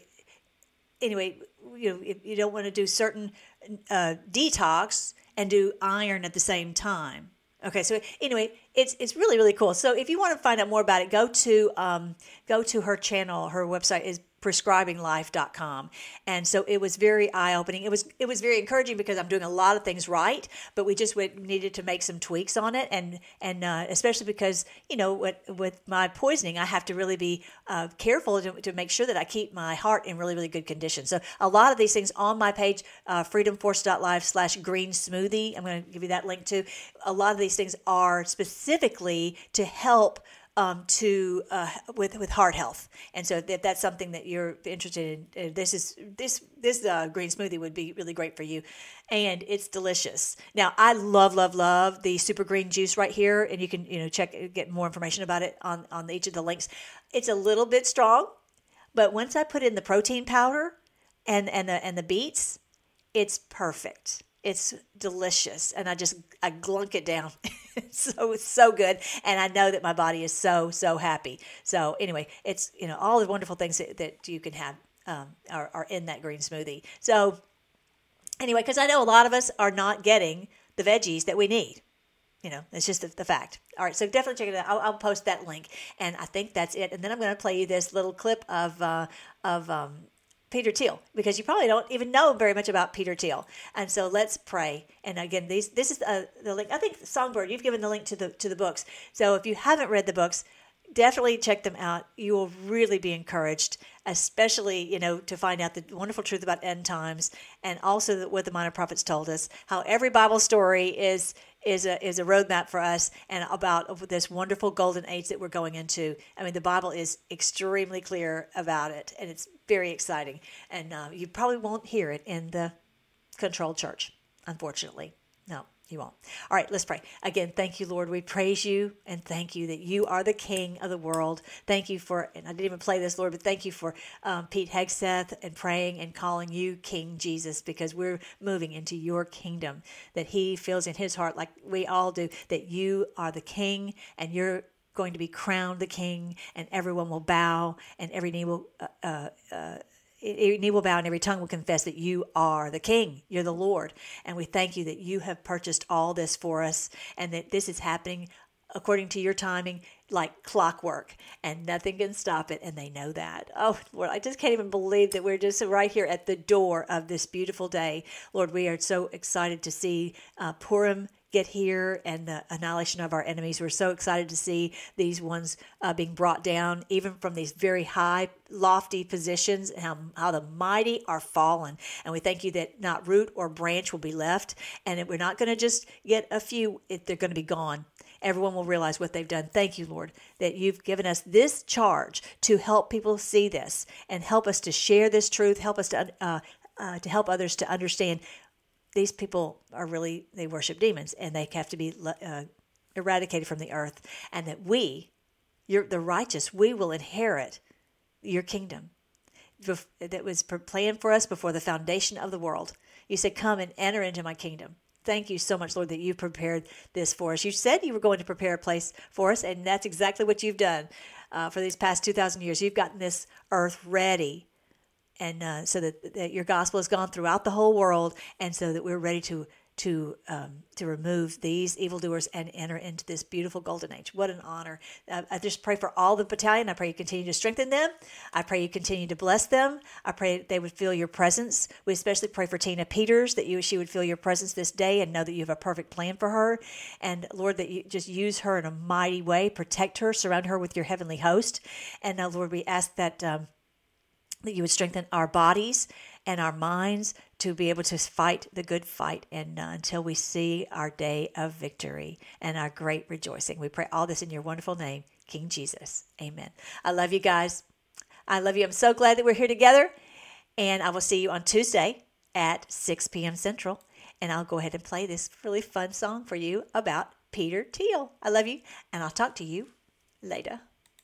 anyway, you know, if you don't want to do certain uh, detox and do iron at the same time. Okay, so anyway, it's it's really, really cool. So if you want to find out more about it, go to um, go to her channel. Her website is prescribing life dot com. And so it was very eye-opening. It was it was very encouraging because I'm doing a lot of things right, but we just went, needed to make some tweaks on it. And and uh, especially because, you know, with, with my poisoning, I have to really be uh, careful to, to make sure that I keep my heart in really, really good condition. So a lot of these things on my page, uh, freedom force dot life slash green smoothie. I'm going to give you that link too. A lot of these things are specifically to help Um, to uh, with with heart health, and so if that's something that you're interested in, uh, this is this this uh, green smoothie would be really great for you, and it's delicious. Now, I love love love the super green juice right here, and you can you know check get more information about it on on each of the links. It's a little bit strong, but once I put in the protein powder and and the and the beets, it's perfect. It's delicious, and I just I glunk it down. so it's so good, and I know that my body is so so happy. So anyway, it's you know all the wonderful things that, that you can have um, are, are in that green smoothie. So anyway, because I know a lot of us are not getting the veggies that we need. You know, it's just the, the fact. All right, so definitely check it out. I'll, I'll post that link, and I think that's it. And then I'm going to play you this little clip of uh, of um, Peter Thiel, because you probably don't even know very much about Peter Thiel. And so let's pray. And again, these this is uh, the link. I think Songbird, you've given the link to the to the books. So if you haven't read the books, definitely check them out. You will really be encouraged, especially, you know, to find out the wonderful truth about end times, and also the, what the minor prophets told us, how every Bible story is is a is a roadmap for us, and about this wonderful golden age that we're going into. I mean, the Bible is extremely clear about it, and it's very exciting. And uh, you probably won't hear it in the controlled church, unfortunately. No. You won't. All right, let's pray. Again, thank you, Lord. We praise you and thank you that you are the King of the world. Thank you for, and I didn't even play this, Lord, but thank you for um, Pete Hegseth and praying and calling you King Jesus, because we're moving into your kingdom, that he feels in his heart, like we all do, that you are the King and you're going to be crowned the King, and everyone will bow and every knee will uh, uh, uh Every knee will bow and every tongue will confess that you are the King. You're the Lord. And we thank you that you have purchased all this for us, and that this is happening according to your timing, like clockwork, and nothing can stop it. And they know that. Oh, Lord, I just can't even believe that we're just right here at the door of this beautiful day. Lord, we are so excited to see uh, Purim get here and the annihilation of our enemies. We're so excited to see these ones uh, being brought down, even from these very high, lofty positions, and how, how the mighty are fallen. And we thank you that not root or branch will be left, and that we're not going to just get a few, if they're going to be gone. Everyone will realize what they've done. Thank you, Lord, that you've given us this charge to help people see this and help us to share this truth, help us to uh, uh, to help others to understand these people are really, they worship demons, and they have to be uh, eradicated from the earth, and that we, you're the righteous, we will inherit your kingdom that was planned for us before the foundation of the world. You said, come and enter into my kingdom. Thank you so much, Lord, that you prepared this for us. You said you were going to prepare a place for us, and that's exactly what you've done uh, for these past two thousand years. You've gotten this earth ready, and uh, so that, that your gospel has gone throughout the whole world, and so that we're ready to to um, to remove these evildoers and enter into this beautiful golden age. What an honor. Uh, I just pray for all the battalion. I pray you continue to strengthen them. I pray you continue to bless them. I pray that they would feel your presence. We especially pray for Tina Peters, that you she would feel your presence this day and know that you have a perfect plan for her. And Lord, that you just use her in a mighty way. Protect her. Surround her with your heavenly host. And now, Lord, we ask that um, that you would strengthen our bodies and our minds to be able to fight the good fight, and uh, until we see our day of victory and our great rejoicing. We pray all this in your wonderful name, King Jesus. Amen. I love you guys. I love you. I'm so glad that we're here together, and I will see you on Tuesday at six p.m. Central, and I'll go ahead and play this really fun song for you about Peter Thiel. I love you, and I'll talk to you later.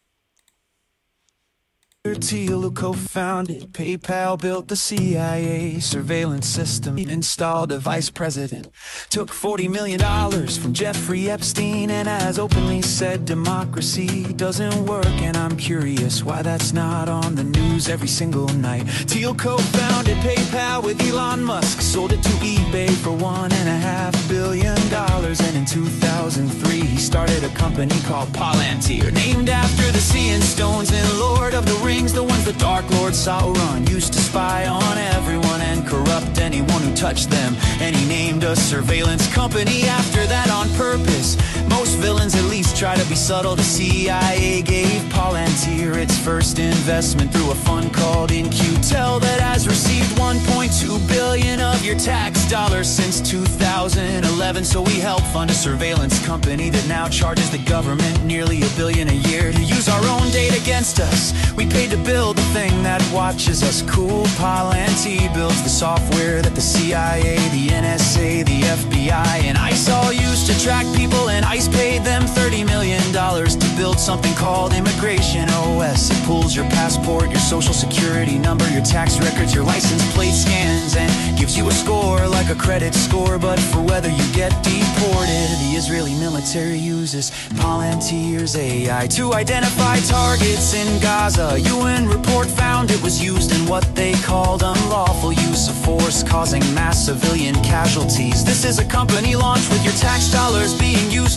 Peter Thiel, who co-founded PayPal, built the C I A surveillance system, installed a vice president, took forty million dollars from Jeffrey Epstein, and has openly said democracy doesn't work. And I'm curious why that's not on the news every single night. Thiel co-founded PayPal with Elon Musk, sold it to eBay for one and a half billion dollars, and in two thousand three he started a company called Palantir, named after the Seeing Stones in Lord of the Rings. The ones the Dark Lord saw run, used to spy on everyone and corrupt anyone who touched them. And he named a surveillance company after that on purpose. Most villains at least try to be subtle. The C I A gave Palantir its first investment through a fund called In Q Tel that has received one point two billion dollars of your tax dollars since two thousand eleven. So we help fund a surveillance company that now charges the government nearly a billion a year to use our own data against us. We paid to build the thing that watches us. Cool Palantir builds the software that the C I A, the N S A, the F B I, and ICE all used to track people, and ICE paid them thirty million dollars to build something called Immigration O S. It pulls your passport, your social security number, your tax records, your license plate scans, and gives you a score like a credit score, but for whether you get deported. The Israeli military uses Palantir's A I to identify targets in Gaza. U N report found it was used in what they called unlawful use of force, causing mass civilian casualties. This is a company launched with your tax dollars being used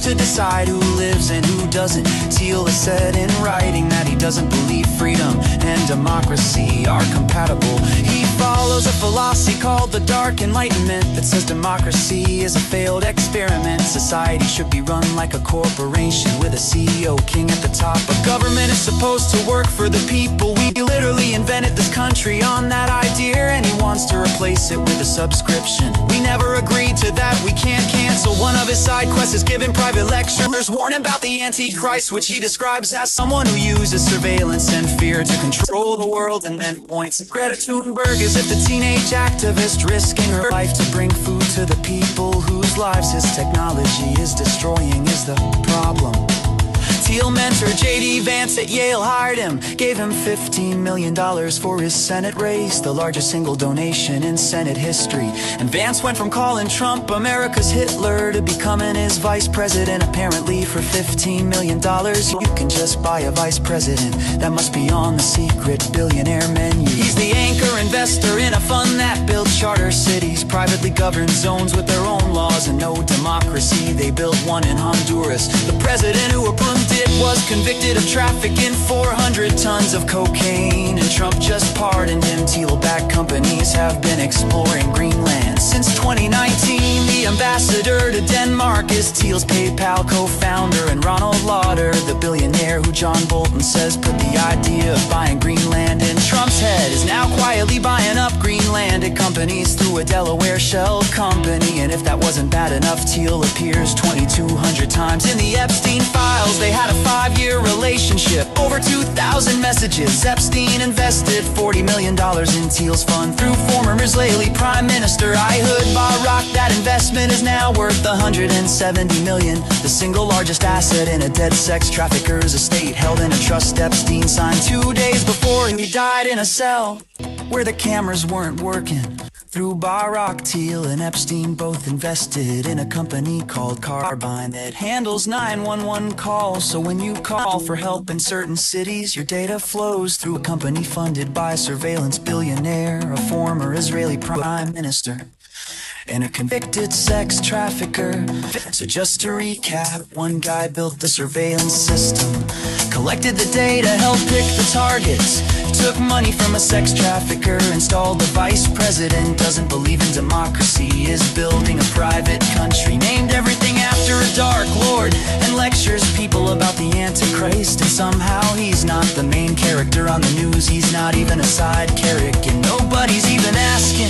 to decide who lives and who doesn't. Thiel has said in writing that he doesn't believe freedom and democracy are compatible. He follows a philosophy called the Dark Enlightenment that says democracy is a failed experiment. Society should be run like a corporation with a C E O king at the top. But government is supposed to work for the people. We literally invented this country on that idea, and he wants to replace it with a subscription. We never agreed to that, we can't cancel. One of his side quests is giving private lectures, warning about the Antichrist, which he describes as someone who uses surveillance and fear to control the world, and then points at Greta Thunberg as if the teenage activist risking her life to bring food to the people whose lives his technology is destroying is the problem. Thiel mentor J D Vance at Yale hired him, gave him fifteen million dollars for his Senate race, the largest single donation in Senate history. And Vance went from calling Trump America's Hitler to becoming his vice president, apparently for fifteen million dollars. You can just buy a vice president, that must be on the secret billionaire menu. He's the anchor investor in a fund that builds charter cities, privately governed zones with their own laws and no democracy. They built one in Honduras. The president who approved it was convicted of trafficking four hundred tons of cocaine, and Trump just pardoned him. Thiel-backed companies have been exploring Greenland since twenty nineteen. The ambassador to Denmark is Thiel's PayPal co-founder, and Ronald Lauder, the billionaire who John Bolton says put the idea of buying Greenland in Trump's head, is now quietly buying up Greenlandic companies through a Delaware shell company. And if that wasn't bad enough, Thiel appears twenty-two hundred times in the Epstein files. They had a five-year relationship, over two thousand messages. Epstein invested forty million dollars in Thiel's fund through former Israeli Prime Minister Ehud Barak. That investment is now worth one hundred seventy million dollars, the single largest asset in a dead sex trafficker's estate, held in a trust Epstein signed two days before he died in a cell where the cameras weren't working. Through Barak, Thiel and Epstein both invested in a company called Carbine that handles nine one one calls. So when you call for help in certain cities, your data flows through a company funded by a surveillance billionaire, a former Israeli prime minister, and a convicted sex trafficker. So just to recap, one guy built the surveillance system, collected the data, helped pick the targets, took money from a sex trafficker, installed the vice president, doesn't believe in democracy, is building a private country, named everything after a dark lord, and lectures people about the Antichrist. And somehow he's not the main character on the news, he's not even a side character, and nobody's even asking.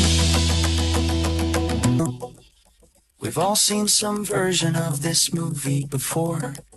We've all seen some version of this movie before.